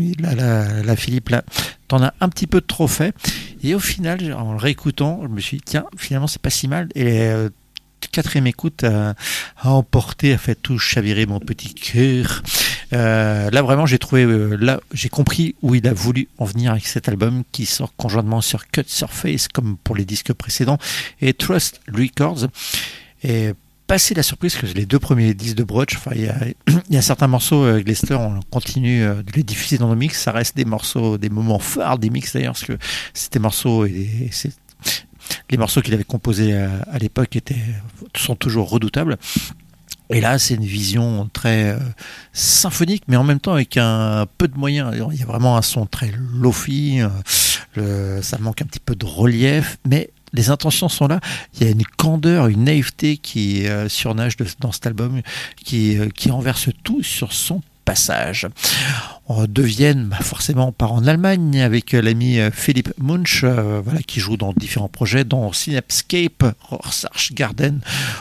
là, Philippe, là, t'en as un petit peu trop fait. Et au final, en le réécoutant, je me suis dit, tiens, finalement, c'est pas si mal. Et quatrième écoute a emporté, a fait tout chavirer mon petit cœur. Là vraiment j'ai trouvé, là j'ai compris où il a voulu en venir avec cet album qui sort conjointement sur Cut Surface comme pour les disques précédents et Trust Records. Et passé la surprise que les deux premiers disques de Brutch, enfin il y a certains morceaux Glester, on continue de les diffuser dans nos mix, ça reste des morceaux, des moments phares des mix d'ailleurs, parce que c'était morceaux et c'est les morceaux qu'il avait composés à l'époque sont toujours redoutables. Et là, c'est une vision très symphonique, mais en même temps avec un peu de moyens. Il y a vraiment un son très lofi, ça manque un petit peu de relief, mais les intentions sont là. Il y a une candeur, une naïveté qui surnage dans cet album, qui renverse tout sur son passage. On devienne forcément on part en Allemagne avec l'ami Philipp Munch, voilà, qui joue dans différents projets, dont Synapscape, Rorschach Garden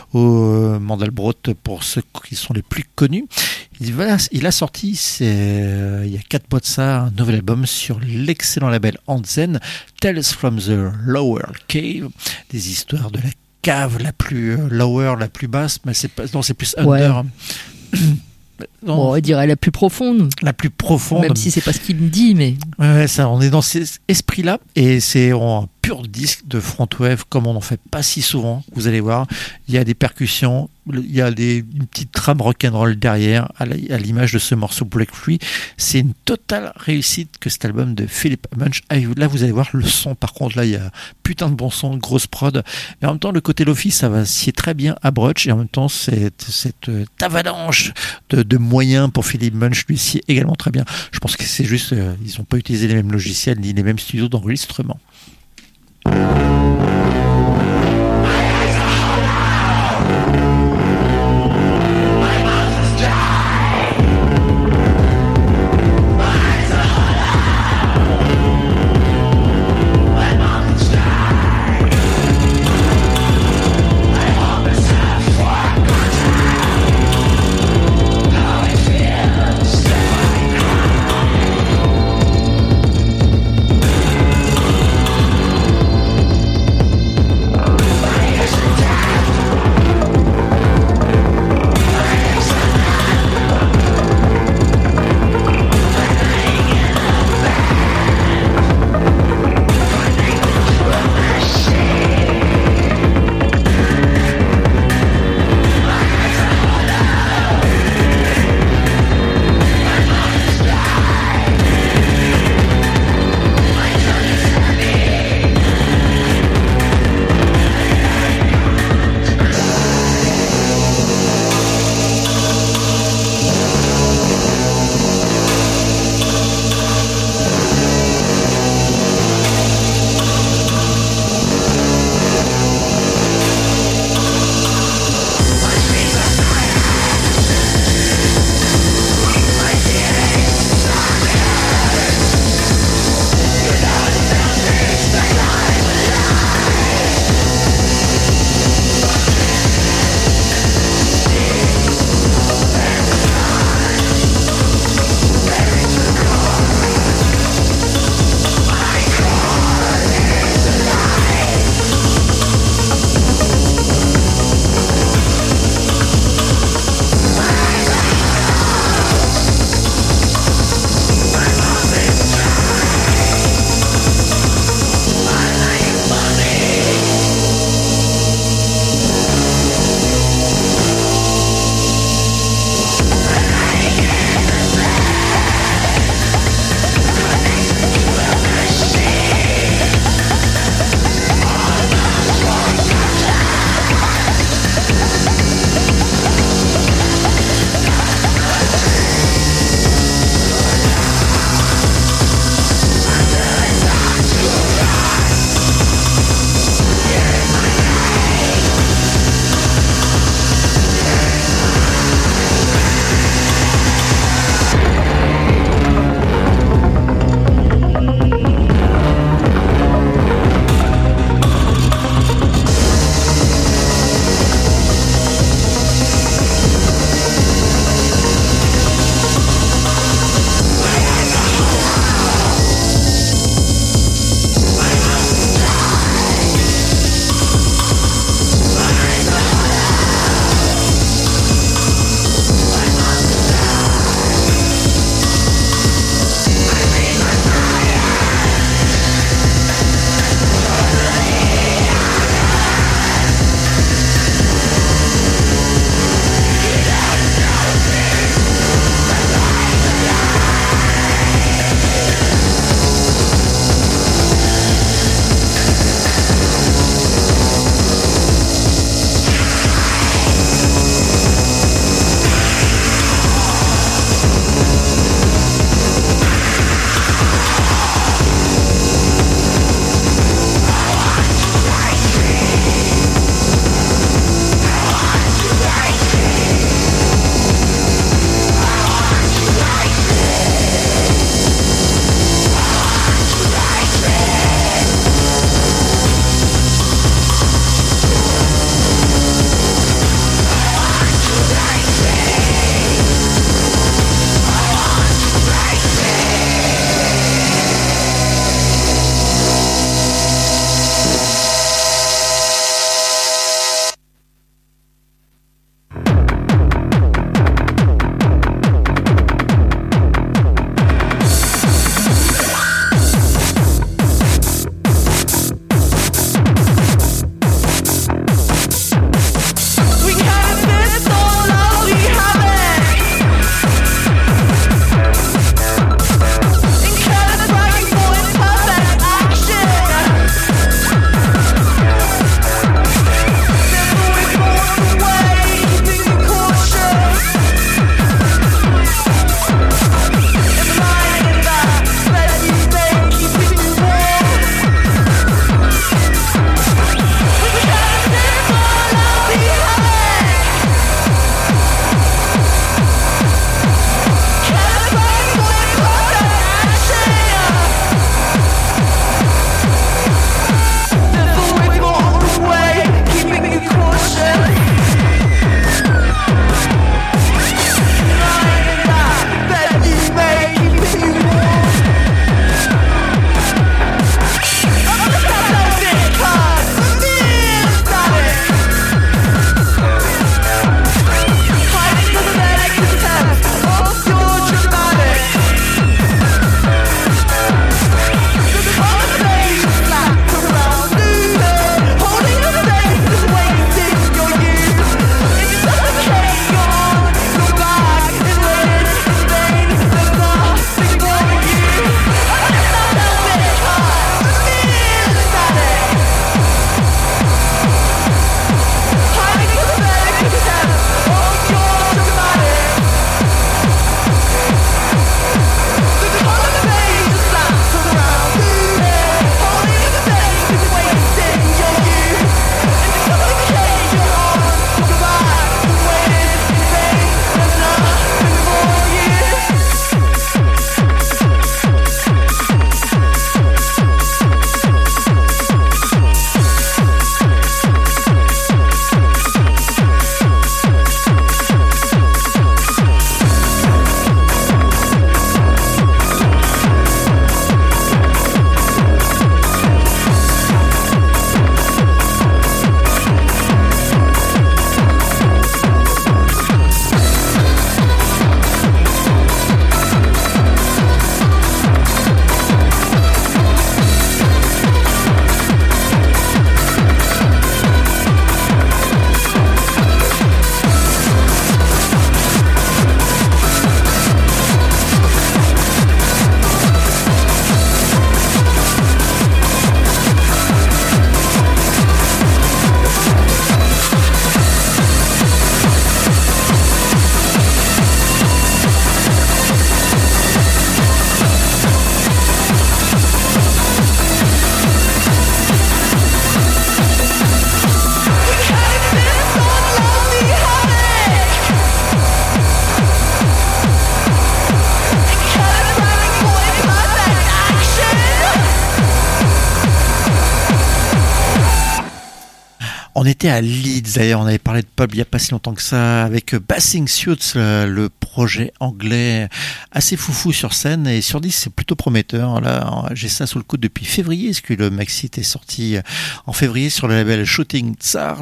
ou Mandelbrot pour ceux qui sont les plus connus. Il a sorti il y a 4 mois de ça un nouvel album sur l'excellent label Anzen, Tales from the Lower Cave, des histoires de la cave la plus lower, la plus basse, mais c'est plus under. Ouais. Bon, on dirait la plus profonde. La plus profonde. Même si c'est pas ce qu'il me dit, mais. Ouais, ça, on est dans cet esprit-là et c'est un pur disque de front wave comme on n'en fait pas si souvent. Vous allez voir, il y a des percussions, il y a une petite trame rock'n'roll derrière, à l'image de ce morceau Break Free. C'est une totale réussite que cet album de Philip Munch. Là, vous allez voir le son. Par contre, là, il y a putain de bon son, grosse prod. Mais en même temps, le côté lofi, ça va scier très bien à Brutch. Et en même temps, cette avalanche de moyens pour Philip Munch lui sied également très bien. Je pense que c'est juste, ils n'ont pas utilisé les mêmes logiciels ni les mêmes studios d'enregistrement. On était à Leeds, d'ailleurs, on avait parlé de pub il n'y a pas si longtemps que ça, avec Bathing Suits, le projet anglais assez foufou sur scène, et sur 10 c'est plutôt prometteur. Là, j'ai ça sous le coude depuis février, parce que le maxi était sorti en février sur le label Shooting Stars.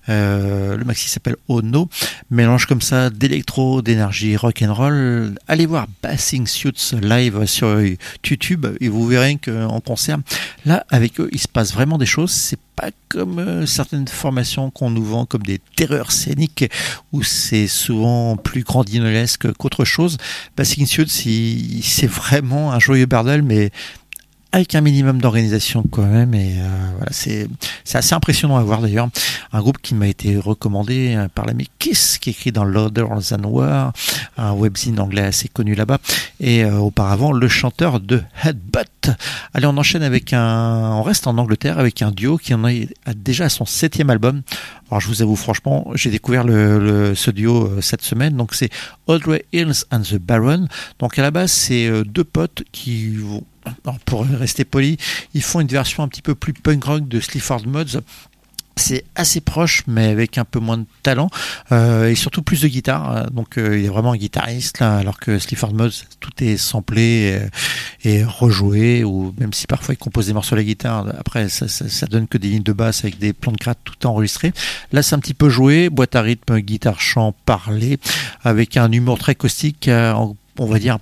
Le maxi s'appelle Oh No, mélange comme ça d'électro, d'énergie, rock'n'roll. Allez voir Bathing Suits live sur YouTube et vous verrez qu'en concert, là avec eux il se passe vraiment des choses. C'est pas comme certaines formations qu'on nous vend comme des terreurs scéniques où c'est souvent plus grandiloquesque qu'autre chose. Bathing Suits, c'est vraiment un joyeux bordel, mais avec un minimum d'organisation quand même, et voilà, c'est assez impressionnant à voir d'ailleurs. Un groupe qui m'a été recommandé par l'ami Kiss, qui écrit dans Louder Than War, un webzine anglais assez connu là-bas, et auparavant le chanteur de Headbutt. Allez, on enchaîne avec on reste en Angleterre avec un duo qui en a déjà son 7e album. Alors je vous avoue franchement, j'ai découvert ce duo cette semaine, donc c'est Audrey Hills and the Baron. Donc à la base c'est deux potes qui vont, pour rester poli, ils font une version un petit peu plus punk rock de Sleaford Mods. C'est assez proche, mais avec un peu moins de talent et surtout plus de guitare. Donc il y a vraiment un guitariste là, alors que Sleaford Mods, tout est samplé et rejoué, ou même si parfois ils composent des morceaux à la guitare, après ça donne que des lignes de basse avec des plans de gratte tout enregistrés. Là c'est un petit peu joué, boîte à rythme, guitare, chant, parlé, avec un humour très caustique, on va dire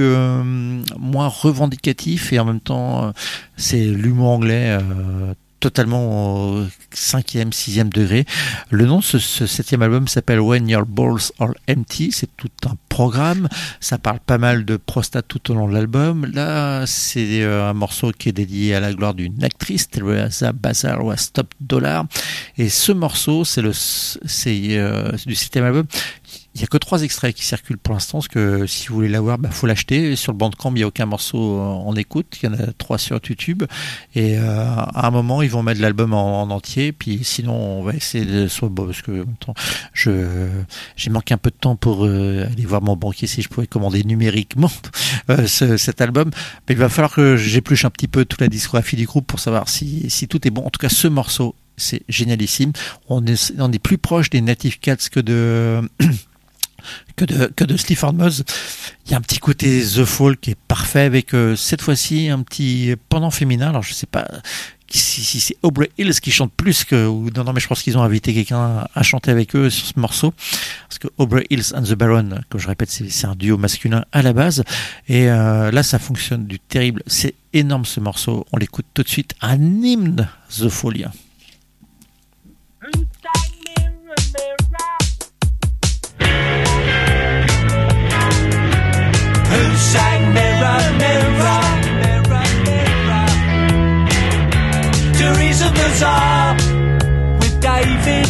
moins revendicatif, et en même temps c'est l'humour anglais totalement au 5e, 6e degré. Le nom de ce 7e album s'appelle When Your Balls Are Empty. C'est tout un programme. Ça parle pas mal de prostate tout au long de l'album. Là, c'est un morceau qui est dédié à la gloire d'une actrice, Teresa Bazar ou à Stop Dollar. Et ce morceau, c'est du 7e album. Il n'y a que 3 extraits qui circulent pour l'instant, parce que si vous voulez l'avoir, faut l'acheter. Sur le Bandcamp, il n'y a aucun morceau en écoute. Il y en a 3 sur YouTube. Et à un moment, ils vont mettre l'album en entier. Puis sinon, on va essayer de... parce que en même temps, j'ai manqué un peu de temps pour aller voir mon banquier si je pouvais commander numériquement cet album. Mais il va falloir que j'épluche un petit peu toute la discographie du groupe pour savoir si tout est bon. En tout cas, ce morceau, c'est génialissime. On est plus proche des Native Cats que de Sleaford Mods. Il y a un petit côté The Fall qui est parfait, avec cette fois-ci un petit pendant féminin. Alors je sais pas si c'est Aubrey Hills qui chante plus que, ou non, mais je pense qu'ils ont invité quelqu'un à chanter avec eux sur ce morceau, parce que Aubrey Hills and the Baron, comme je répète, c'est un duo masculin à la base, et là ça fonctionne du terrible. C'est énorme ce morceau. On l'écoute tout de suite, un hymne The Fallien. Who sang Mirror, Mirror, Mirror, Mirror? Teresa Bazar with David.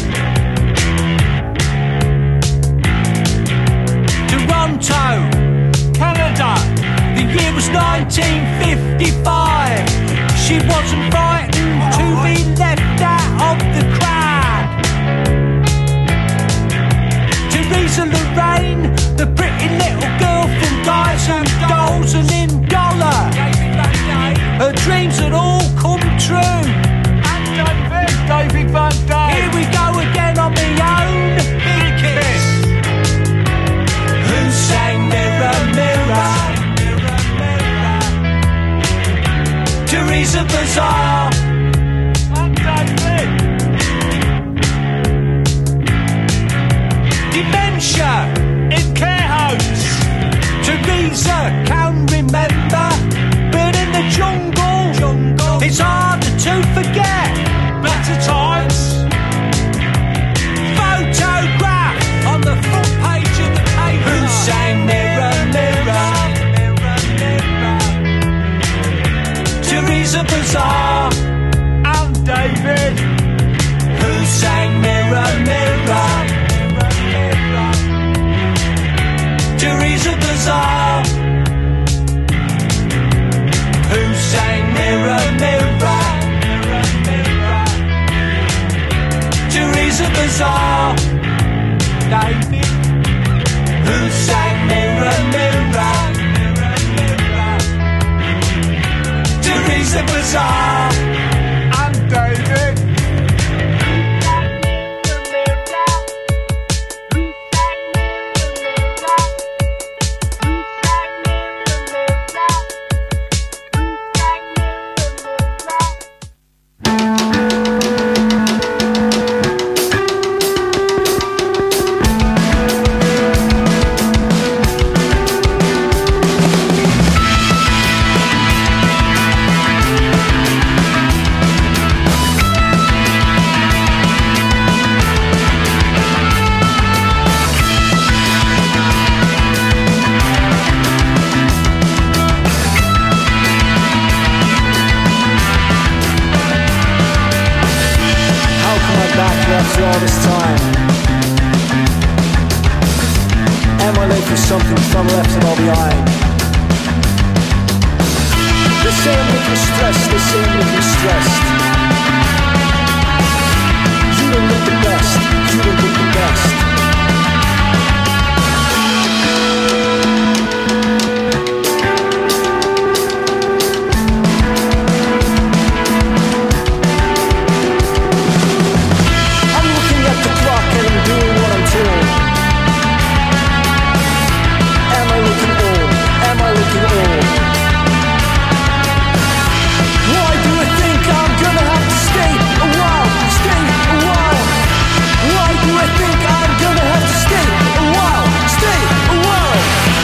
Toronto, Canada, the year was 1955. She wasn't frightened to be left out of the crowd. Teresa Lorraine, the pretty little girl from Guys and Dolls and in Dollar. Her dreams had all come true. And David Van Dyke. Here we go again on my own Big Kiss. Who sang Mirror, Mirror, Mirror, Mirror? Teresa Bazar and David. Dementia in care homes. Teresa can remember, but in the jungle, it's harder to forget. Better times. Photograph on the front page of the paper. Who sang Mirror, Mirror, Mirror, Mirror? Teresa Bazar and David. Who sang Mirror, Mirror? Teresa Bazar, who sang Mirror, Mirror, Mirror, Mirror? Teresa Bazar, David, who sang Mirror, Mirror, Mirror, Mirror? Teresa Bazar and David. Am I late for something far left and all behind? They say I'm looking stressed, they say I'm looking stressed. You don't look the best, you don't look the best. I'm looking at the clock and I'm doing what I'm told. Am I looking old? Am I looking old? Why do I think I'm gonna have to stay a while? Stay a while. Why do I think I'm gonna have to stay a while? Stay a while.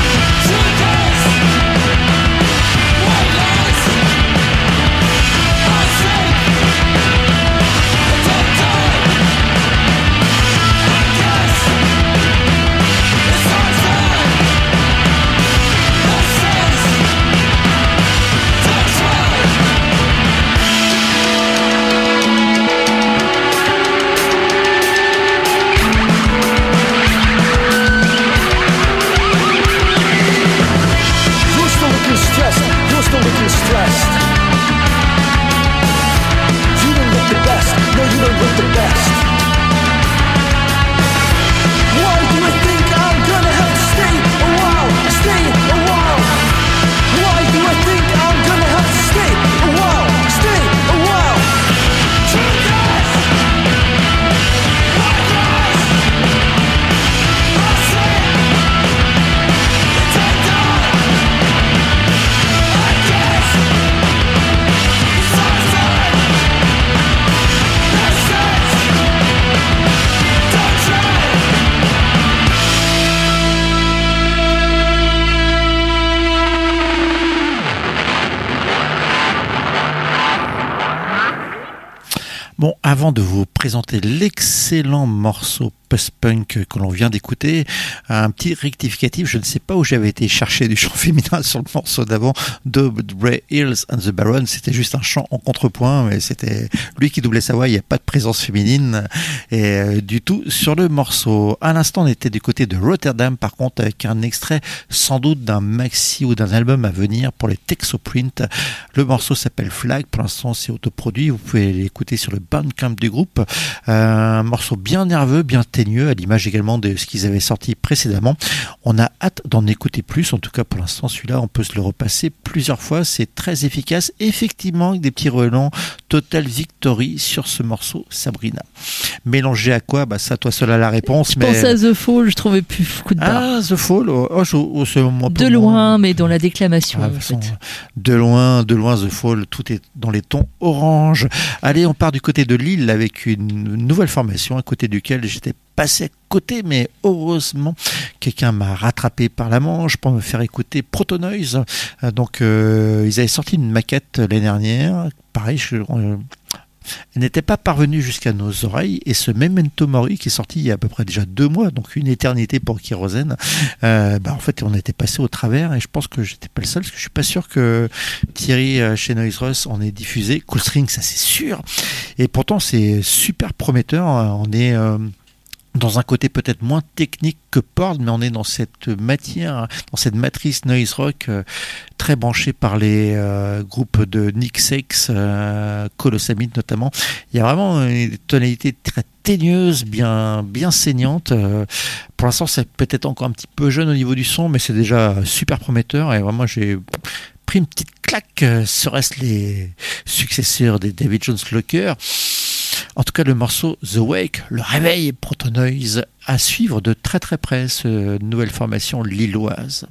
You're still looking stressed. You don't look the best. No, you don't look the best. Why do I think I'm gonna have to stay a while? Stay a while. Why do I think I'm gonna have to stay a while? Stay a while. Bon, avant de vous présenter l'excellent morceau post-punk que l'on vient d'écouter, un petit rectificatif, je ne sais pas où j'avais été chercher du chant féminin sur le morceau d'avant de Bray Hills and the Baron, c'était juste un chant en contrepoint, mais c'était lui qui doublait sa voix, il n'y a pas de présence féminine du tout sur le morceau. À l'instant, on était du côté de Rotterdam, par contre, avec un extrait sans doute d'un maxi ou d'un album à venir pour les Texoprint. Le morceau s'appelle Flag, pour l'instant c'est autoproduit, vous pouvez l'écouter sur le Bandcamp du groupe, un morceau bien nerveux, bien ténueux, à l'image également de ce qu'ils avaient sorti précédemment. On a hâte d'en écouter plus, en tout cas pour l'instant celui-là on peut se le repasser plusieurs fois, c'est très efficace, effectivement avec des petits relents. Total Victory sur ce morceau, Sabrina. Mélangé à quoi? Ça toi seul a la réponse. Je pensais à The Fall, je trouvais plus coup de barre. Ah, The Fall, de loin, mais dans la déclamation. En fait. De loin, The Fall, tout est dans les tons orange. Allez, on part du côté de Lille avec une nouvelle formation, à côté duquel j'étais passé à côté, mais heureusement quelqu'un m'a rattrapé par la manche pour me faire écouter Protonoise. Donc ils avaient sorti une maquette l'année dernière, pareil, elle n'était pas parvenue jusqu'à nos oreilles, et ce Memento Mori qui est sorti il y a à peu près déjà 2 mois, donc une éternité pour Kérosène, en fait on était passé au travers, et je pense que j'étais pas le seul, parce que je suis pas sûr que Thierry chez Noise Rush en ait diffusé. Cool String, ça c'est sûr, et pourtant c'est super prometteur. On est dans un côté peut-être moins technique que Porn, mais on est dans cette matière, dans cette matrice noise rock très branchée par les groupes de Nick Six, Colossamid notamment. Il y a vraiment une tonalité très ténieuse, bien saignante. Pour l'instant, c'est peut-être encore un petit peu jeune au niveau du son, mais c'est déjà super prometteur, et vraiment j'ai pris une petite claque, serait-ce les successeurs des David Jones Locker. En tout cas, le morceau The Wake, le réveil, Protonoise, à suivre de très très près, cette nouvelle formation lilloise.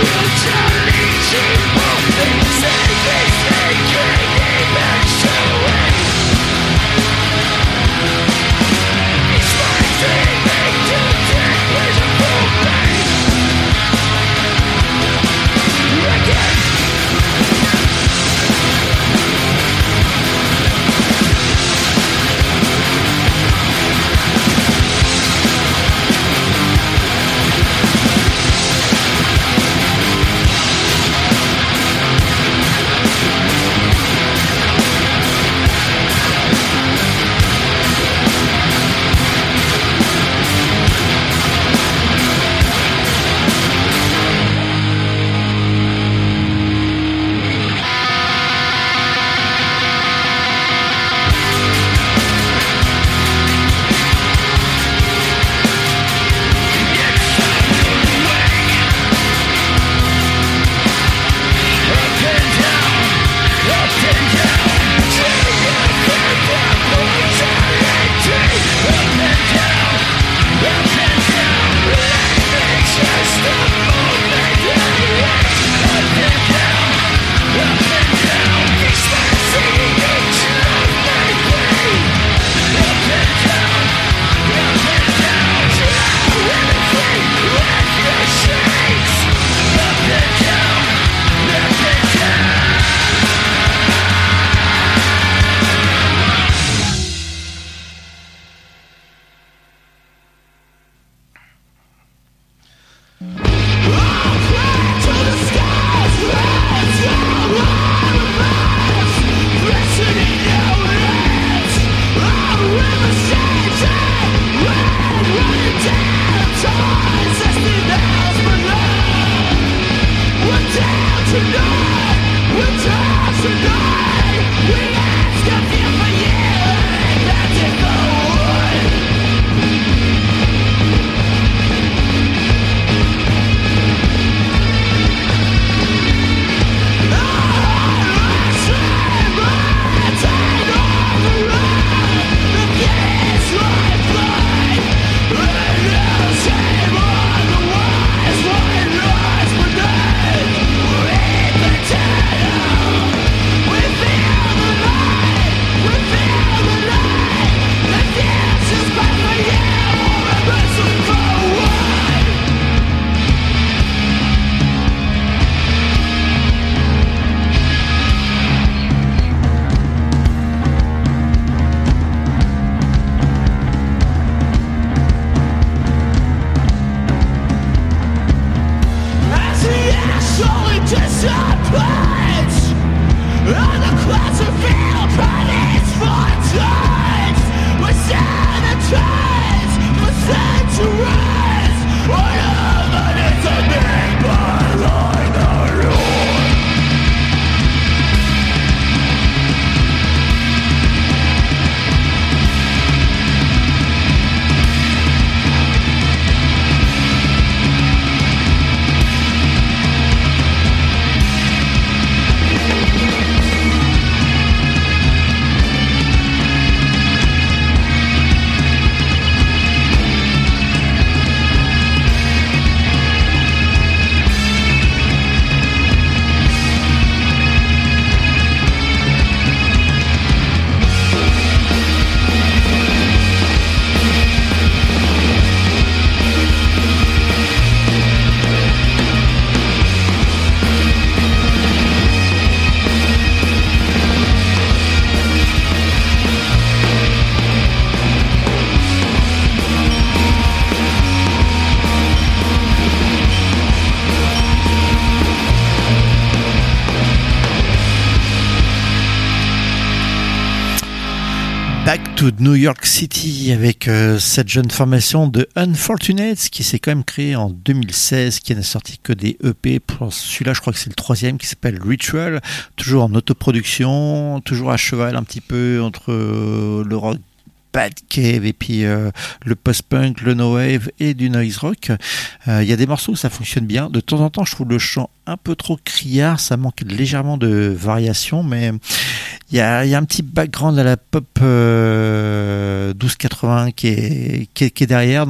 Back to New York City avec cette jeune formation de Unfortunates qui s'est quand même créée en 2016, qui n'a sorti que des EP. Pour celui-là, je crois que c'est le troisième, qui s'appelle Ritual, toujours en autoproduction, toujours à cheval un petit peu entre le rock Bad Cave et puis le post-punk, le no-wave et du noise rock. Il y a des morceaux où ça fonctionne bien. De temps en temps, je trouve le chant un peu trop criard, ça manque légèrement de variation, mais il y a un petit background à la pop 1280 qui est derrière, donc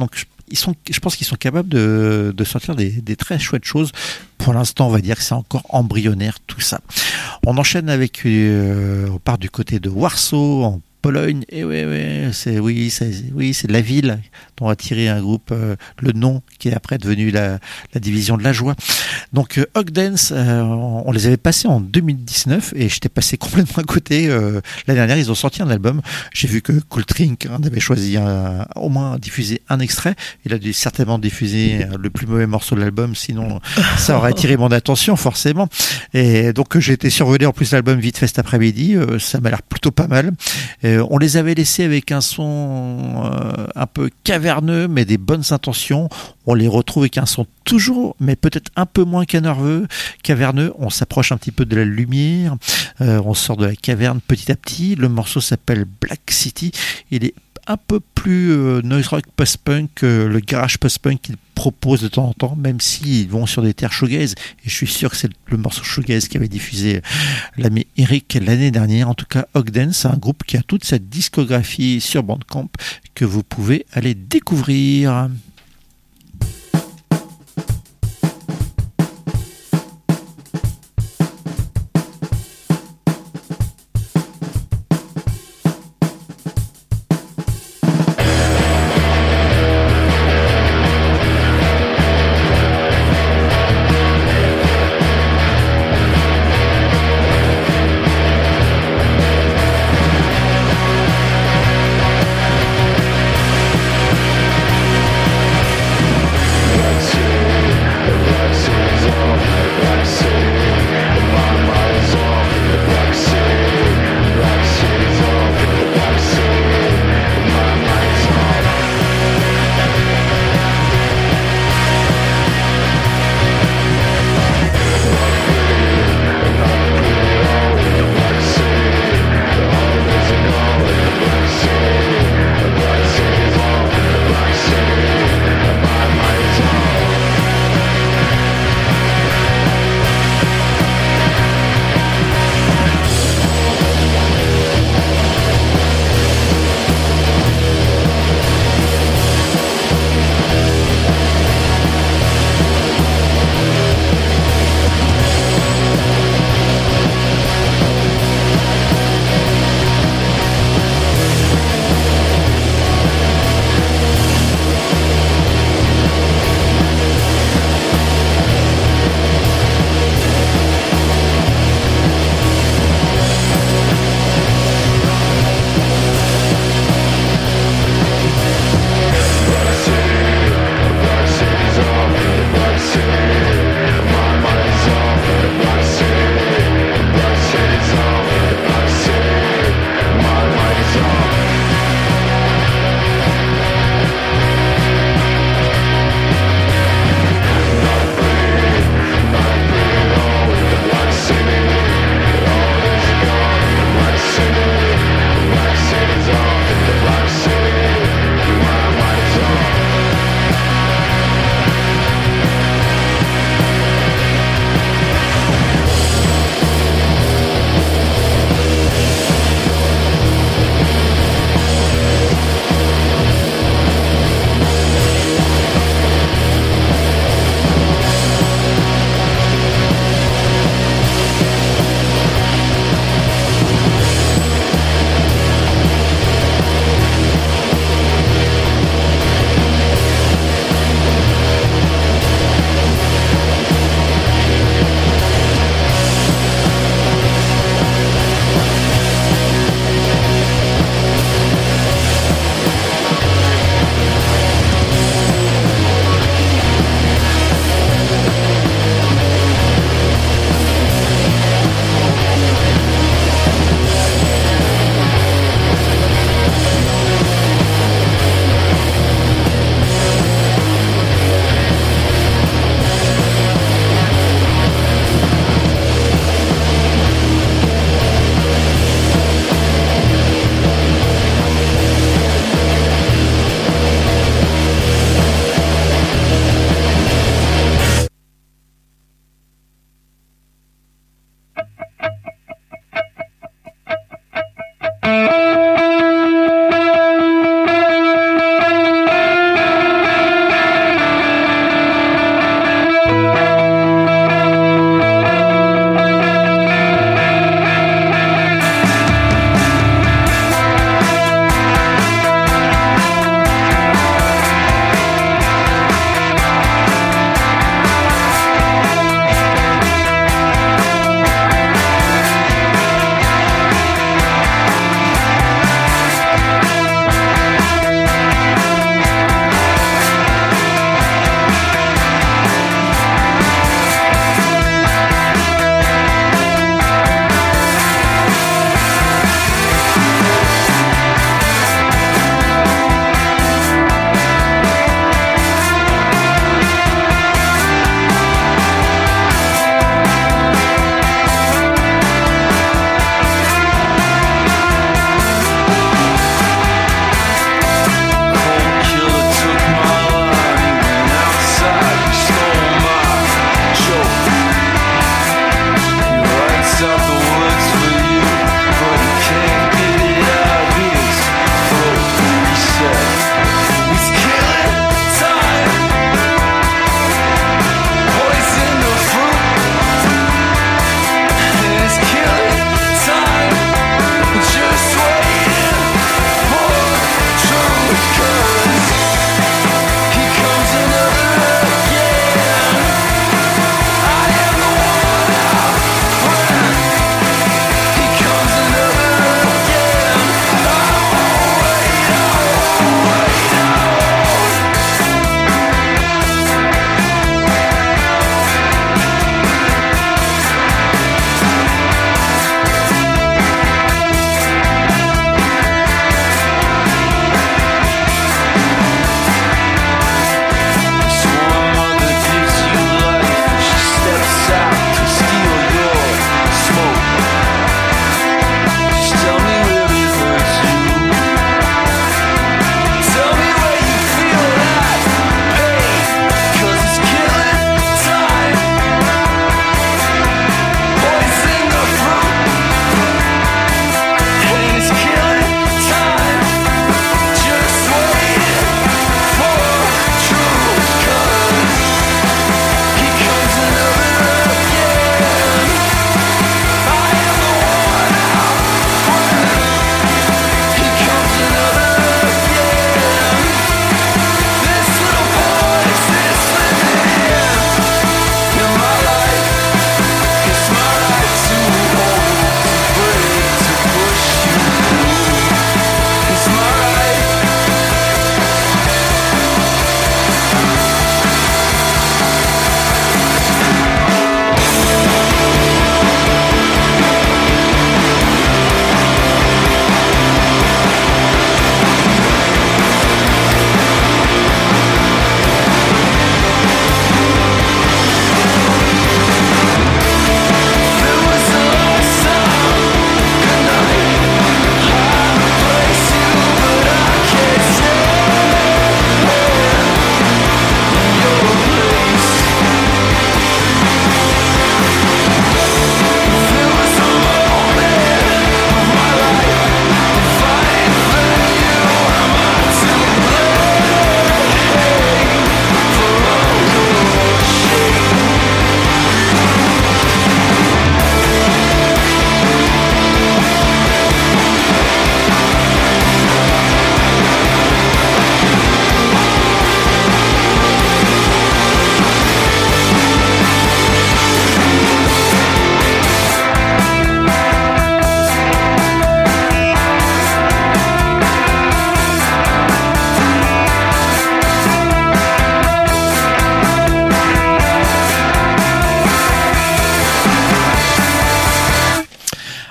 je pense qu'ils sont capables de sortir des très chouettes choses. Pour l'instant, on va dire que c'est encore embryonnaire tout ça. On enchaîne avec, on part du côté de Warsaw, en Pologne, et c'est de la ville dont a tiré un groupe, le nom qui est après devenu la division de la joie. Donc Hog Dance, on les avait passés en 2019 et j'étais passé complètement à côté. L'année dernière, ils ont sorti un album. J'ai vu que Cool Trink en avait choisi au moins diffuser un extrait. Il a dû certainement diffuser le plus mauvais morceau de l'album, sinon ça aurait attiré mon attention forcément. Et donc j'ai été survolé en plus l'album vite fait cet après-midi. Ça m'a l'air plutôt pas mal. On les avait laissés avec un son un peu caverneux, mais des bonnes intentions. On les retrouve avec un son toujours, mais peut-être un peu moins caverneux. On s'approche un petit peu de la lumière. On sort de la caverne petit à petit. Le morceau s'appelle Black City. Il est un peu plus noise rock post-punk que le garage post-punk qu'ils proposent de temps en temps, même s'ils vont sur des terres shoegaze. Et je suis sûr que c'est le morceau shoegaze qui avait diffusé l'ami Eric l'année dernière. En tout cas, Hog Dance, c'est un groupe qui a toute cette discographie sur Bandcamp que vous pouvez aller découvrir. Black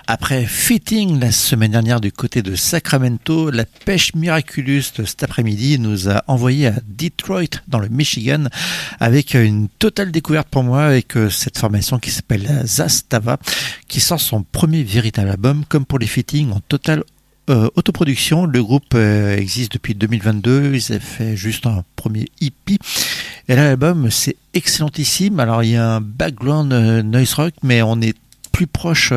Après Fitting la semaine dernière du côté de Sacramento, la pêche Miraculous de cet après-midi nous a envoyé à Detroit dans le Michigan avec une totale découverte pour moi avec cette formation qui s'appelle Zastava qui sort son premier véritable album comme pour les Fitting en totale autoproduction. Le groupe existe depuis 2022, ils ont fait juste un premier EP et là l'album c'est excellentissime. Alors il y a un background noise rock mais on est plus proche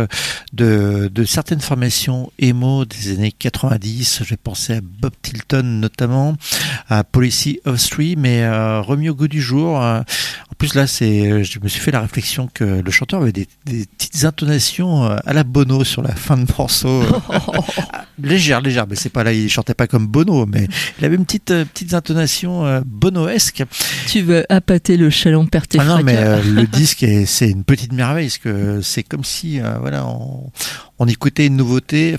de certaines formations emo des années 90. J'ai pensé à Bob Tilton notamment, à Policy of Three, mais remis au goût du jour. En plus là, je me suis fait la réflexion que le chanteur avait des petites intonations à la Bono sur la fin de morceau. légère, mais c'est pas là, il chantait pas comme Bono, mais il avait une petites intonations bonoesques. Tu veux appâter le chaland père tes non, mais le disque c'est une petite merveille, parce que c'est comme si voilà on écoutait une nouveauté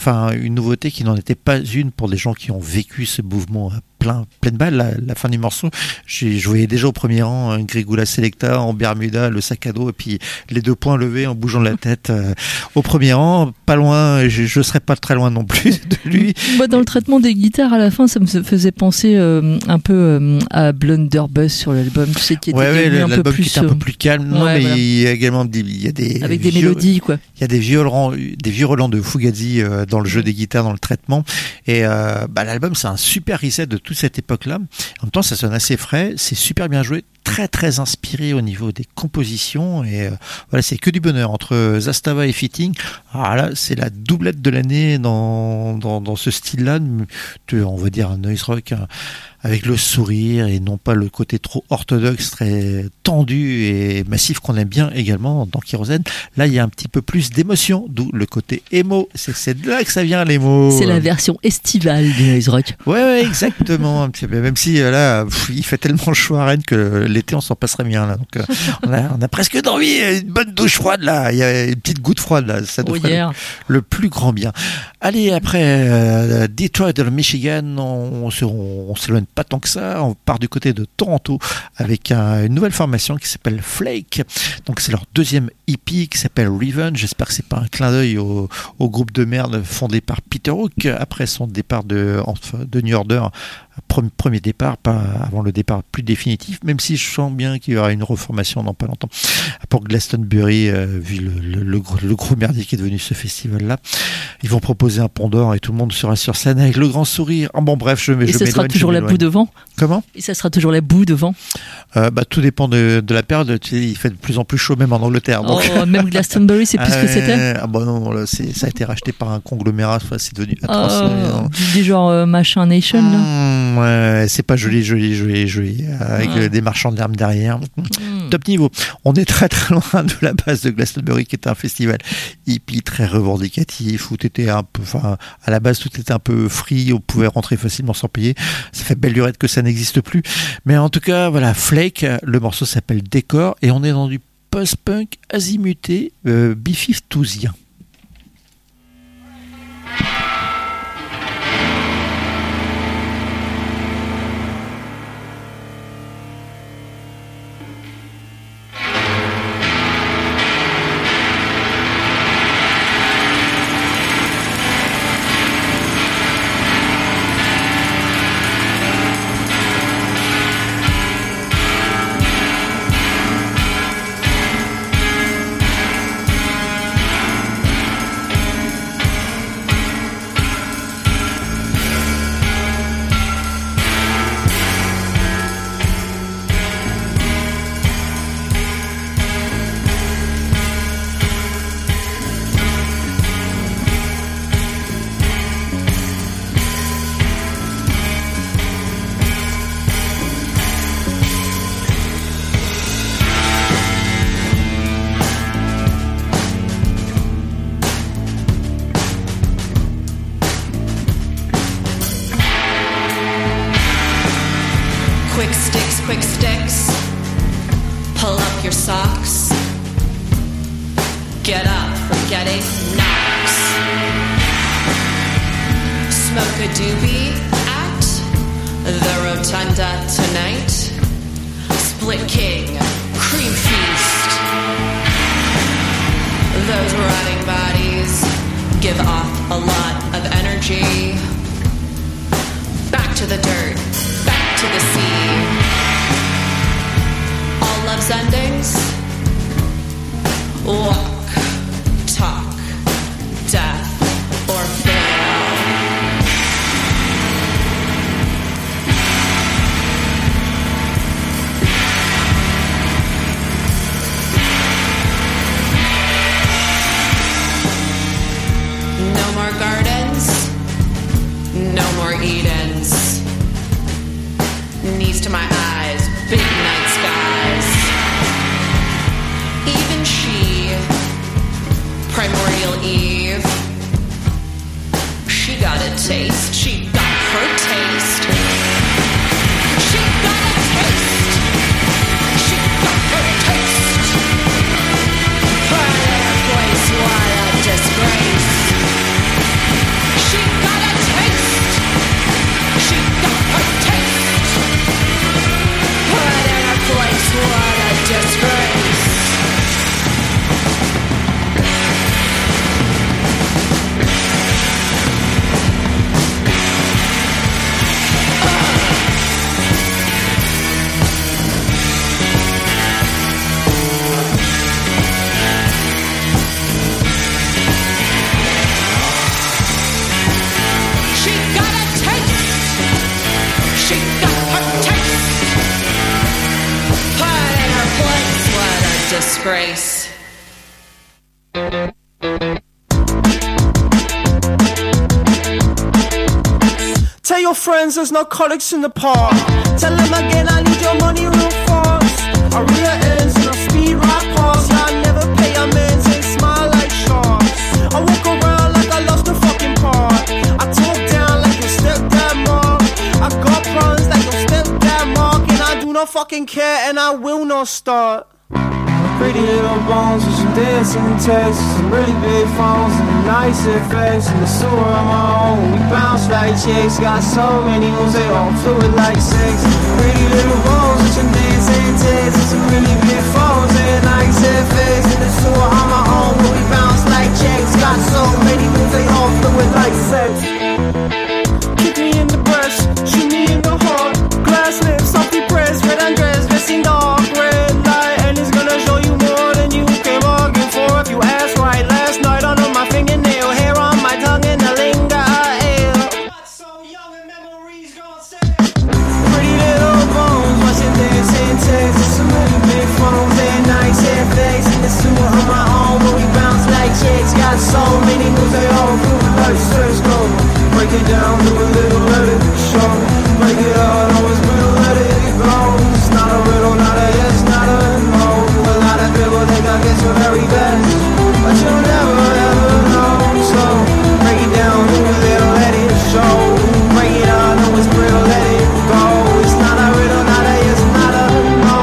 qui n'en était pas une pour des gens qui ont vécu ce mouvement pleine balle. La fin du morceau, je voyais déjà au premier rang Grégula Selecta en Bermuda, le sac à dos et puis les 2 poings levés en bougeant de la tête au premier rang, pas loin, je serais pas très loin non plus de lui. Moi dans le traitement des guitares à la fin ça me faisait penser un peu à Blunderbuss sur l'album, tu sais, qui était l'album qui était un peu plus calme. Non, mais voilà. Il y a également il y a des avec des mélodies quoi. Il y a des vieux relents de Fugazi dans le jeu des guitares, dans le traitement et l'album c'est un super reset de toute cette époque-là. En même temps, ça sonne assez frais, c'est super bien joué, très très inspiré au niveau des compositions et voilà, c'est que du bonheur entre Zastava et Fitting. Alors là, c'est la doublette de l'année dans ce style-là, on va dire un noise rock avec le sourire et non pas le côté trop orthodoxe, très tendu et massif qu'on aime bien également dans Kérosène. Là, il y a un petit peu plus d'émotion, d'où le côté émo. C'est de là que ça vient, l'émo. C'est la version estivale du noise rock. Ouais, exactement. Même si là, il fait tellement chaud à Rennes que l'été, on s'en passerait bien là. Donc, on a presque d'envie, une bonne douche froide là. Il y a une petite goutte froide là. Ça nous ferait le plus grand bien. Allez, après Detroit dans le Michigan, on s'éloigne pas tant que ça, on part du côté de Toronto avec une nouvelle formation qui s'appelle Flake. Donc c'est leur deuxième EP qui s'appelle Revenge. J'espère que c'est pas un clin d'œil au groupe de merde fondé par Peter Hook après son départ de New Order. Premier départ, pas avant le départ plus définitif, même si je sens bien qu'il y aura une reformation dans pas longtemps pour Glastonbury, vu le gros merdier qui est devenu ce festival-là. Ils vont proposer un pont d'or et tout le monde sera sur scène avec le grand sourire. Bon bref, je m'éloigne. Et ça sera toujours la boue devant. Comment ? Et ça sera toujours la boue devant. Tout dépend de la période. Tu sais, il fait de plus en plus chaud même en Angleterre. Donc... même Glastonbury, c'est plus ce que c'était. Non, là, ça a été racheté par un conglomérat. C'est devenu atroce. Du genre Machin Nation. Là. Ouais, c'est pas joli, avec des marchands d'armes derrière. Top niveau. On est très très loin de la base de Glastonbury, qui était un festival hippie très revendicatif, où t'étais un peu, à la base tout était un peu free, on pouvait rentrer facilement sans payer. Ça fait belle lurette que ça n'existe plus. Mais en tout cas, voilà, Flake, le morceau s'appelle Décor, et on est dans du post-punk azimuté, B-52sien. quick sticks. Pull up your socks. Get up from getting knocks. Smoke a doobie at the Rotunda tonight. Split King, Cream Feast. Those rotting bodies give off a lot of energy. Back to the dirt, back to the sea. All love's endings. Walk, talk, death, or fail. No more gardens, no more Edens. Knees to my eyes, big night skies. Even she, primordial Eve, she got a taste, she got her taste. She got a taste, she got her taste. Put in her place, what a disgrace. She got a taste, she got her taste. Put in her place, what a disgrace. Disgrace. Tell your friends there's no colics in the park. Tell them again I need your money real fast. I rear ends and I speed right past. Yeah, I never pay amends and smile like sharks. I walk around like I lost a fucking part. I talk down like your stepdad Mark. I got plans like your stepdad Mark. And I do not fucking care and I will not start. Pretty little bones with some dancing texts, some really big phones and a nice effects. In the sewer on my own, we bounce like chicks. Got so many moves, they all fluid like sex. Pretty little bones with some dancing texts and some really big phones and a nice effects. In the sewer on my own, we bounce like chicks. Got so many moves, they all fluid like sex. Kick me in the breast, shoot me in the heart. Glass lips, softly pressed, red undressed, dressing dark, red light, and it's gonna show you more than you came bargain for. If you ask right, last night I know my fingernail, hair on my tongue and the linger I air. So young and memories gone stale. Pretty little bones, watching dancing texts, some really big phones and nice effects. In the sewer on my own, but we bounce like chicks. Got so many moves, they all prove like sex go. Break it down, do a little, let it show. Break it out, always real, let it go. It's not a riddle, not a yes, not a no. A lot of people think I guess you're very best, but you'll never ever know. So break it down, do a little, let it show. Break it out, know it's real, let it go. It's not a riddle, not a yes, not a no.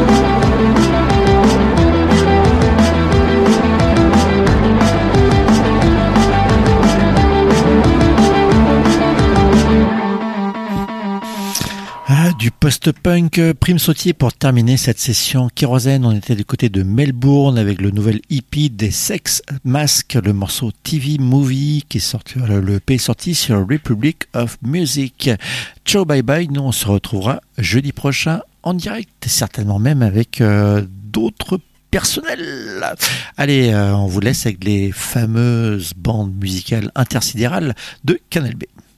Du post-punk, Prime Sautier pour terminer cette session Kérosène. On était du côté de Melbourne avec le nouvel EP des Sex Mask, le morceau TV Movie qui est sorti, le EP est sorti sur Republic of Music. Ciao, bye bye, nous on se retrouvera jeudi prochain en direct, certainement même avec d'autres personnels. Allez, on vous laisse avec les fameuses bandes musicales intersidérales de Canal B.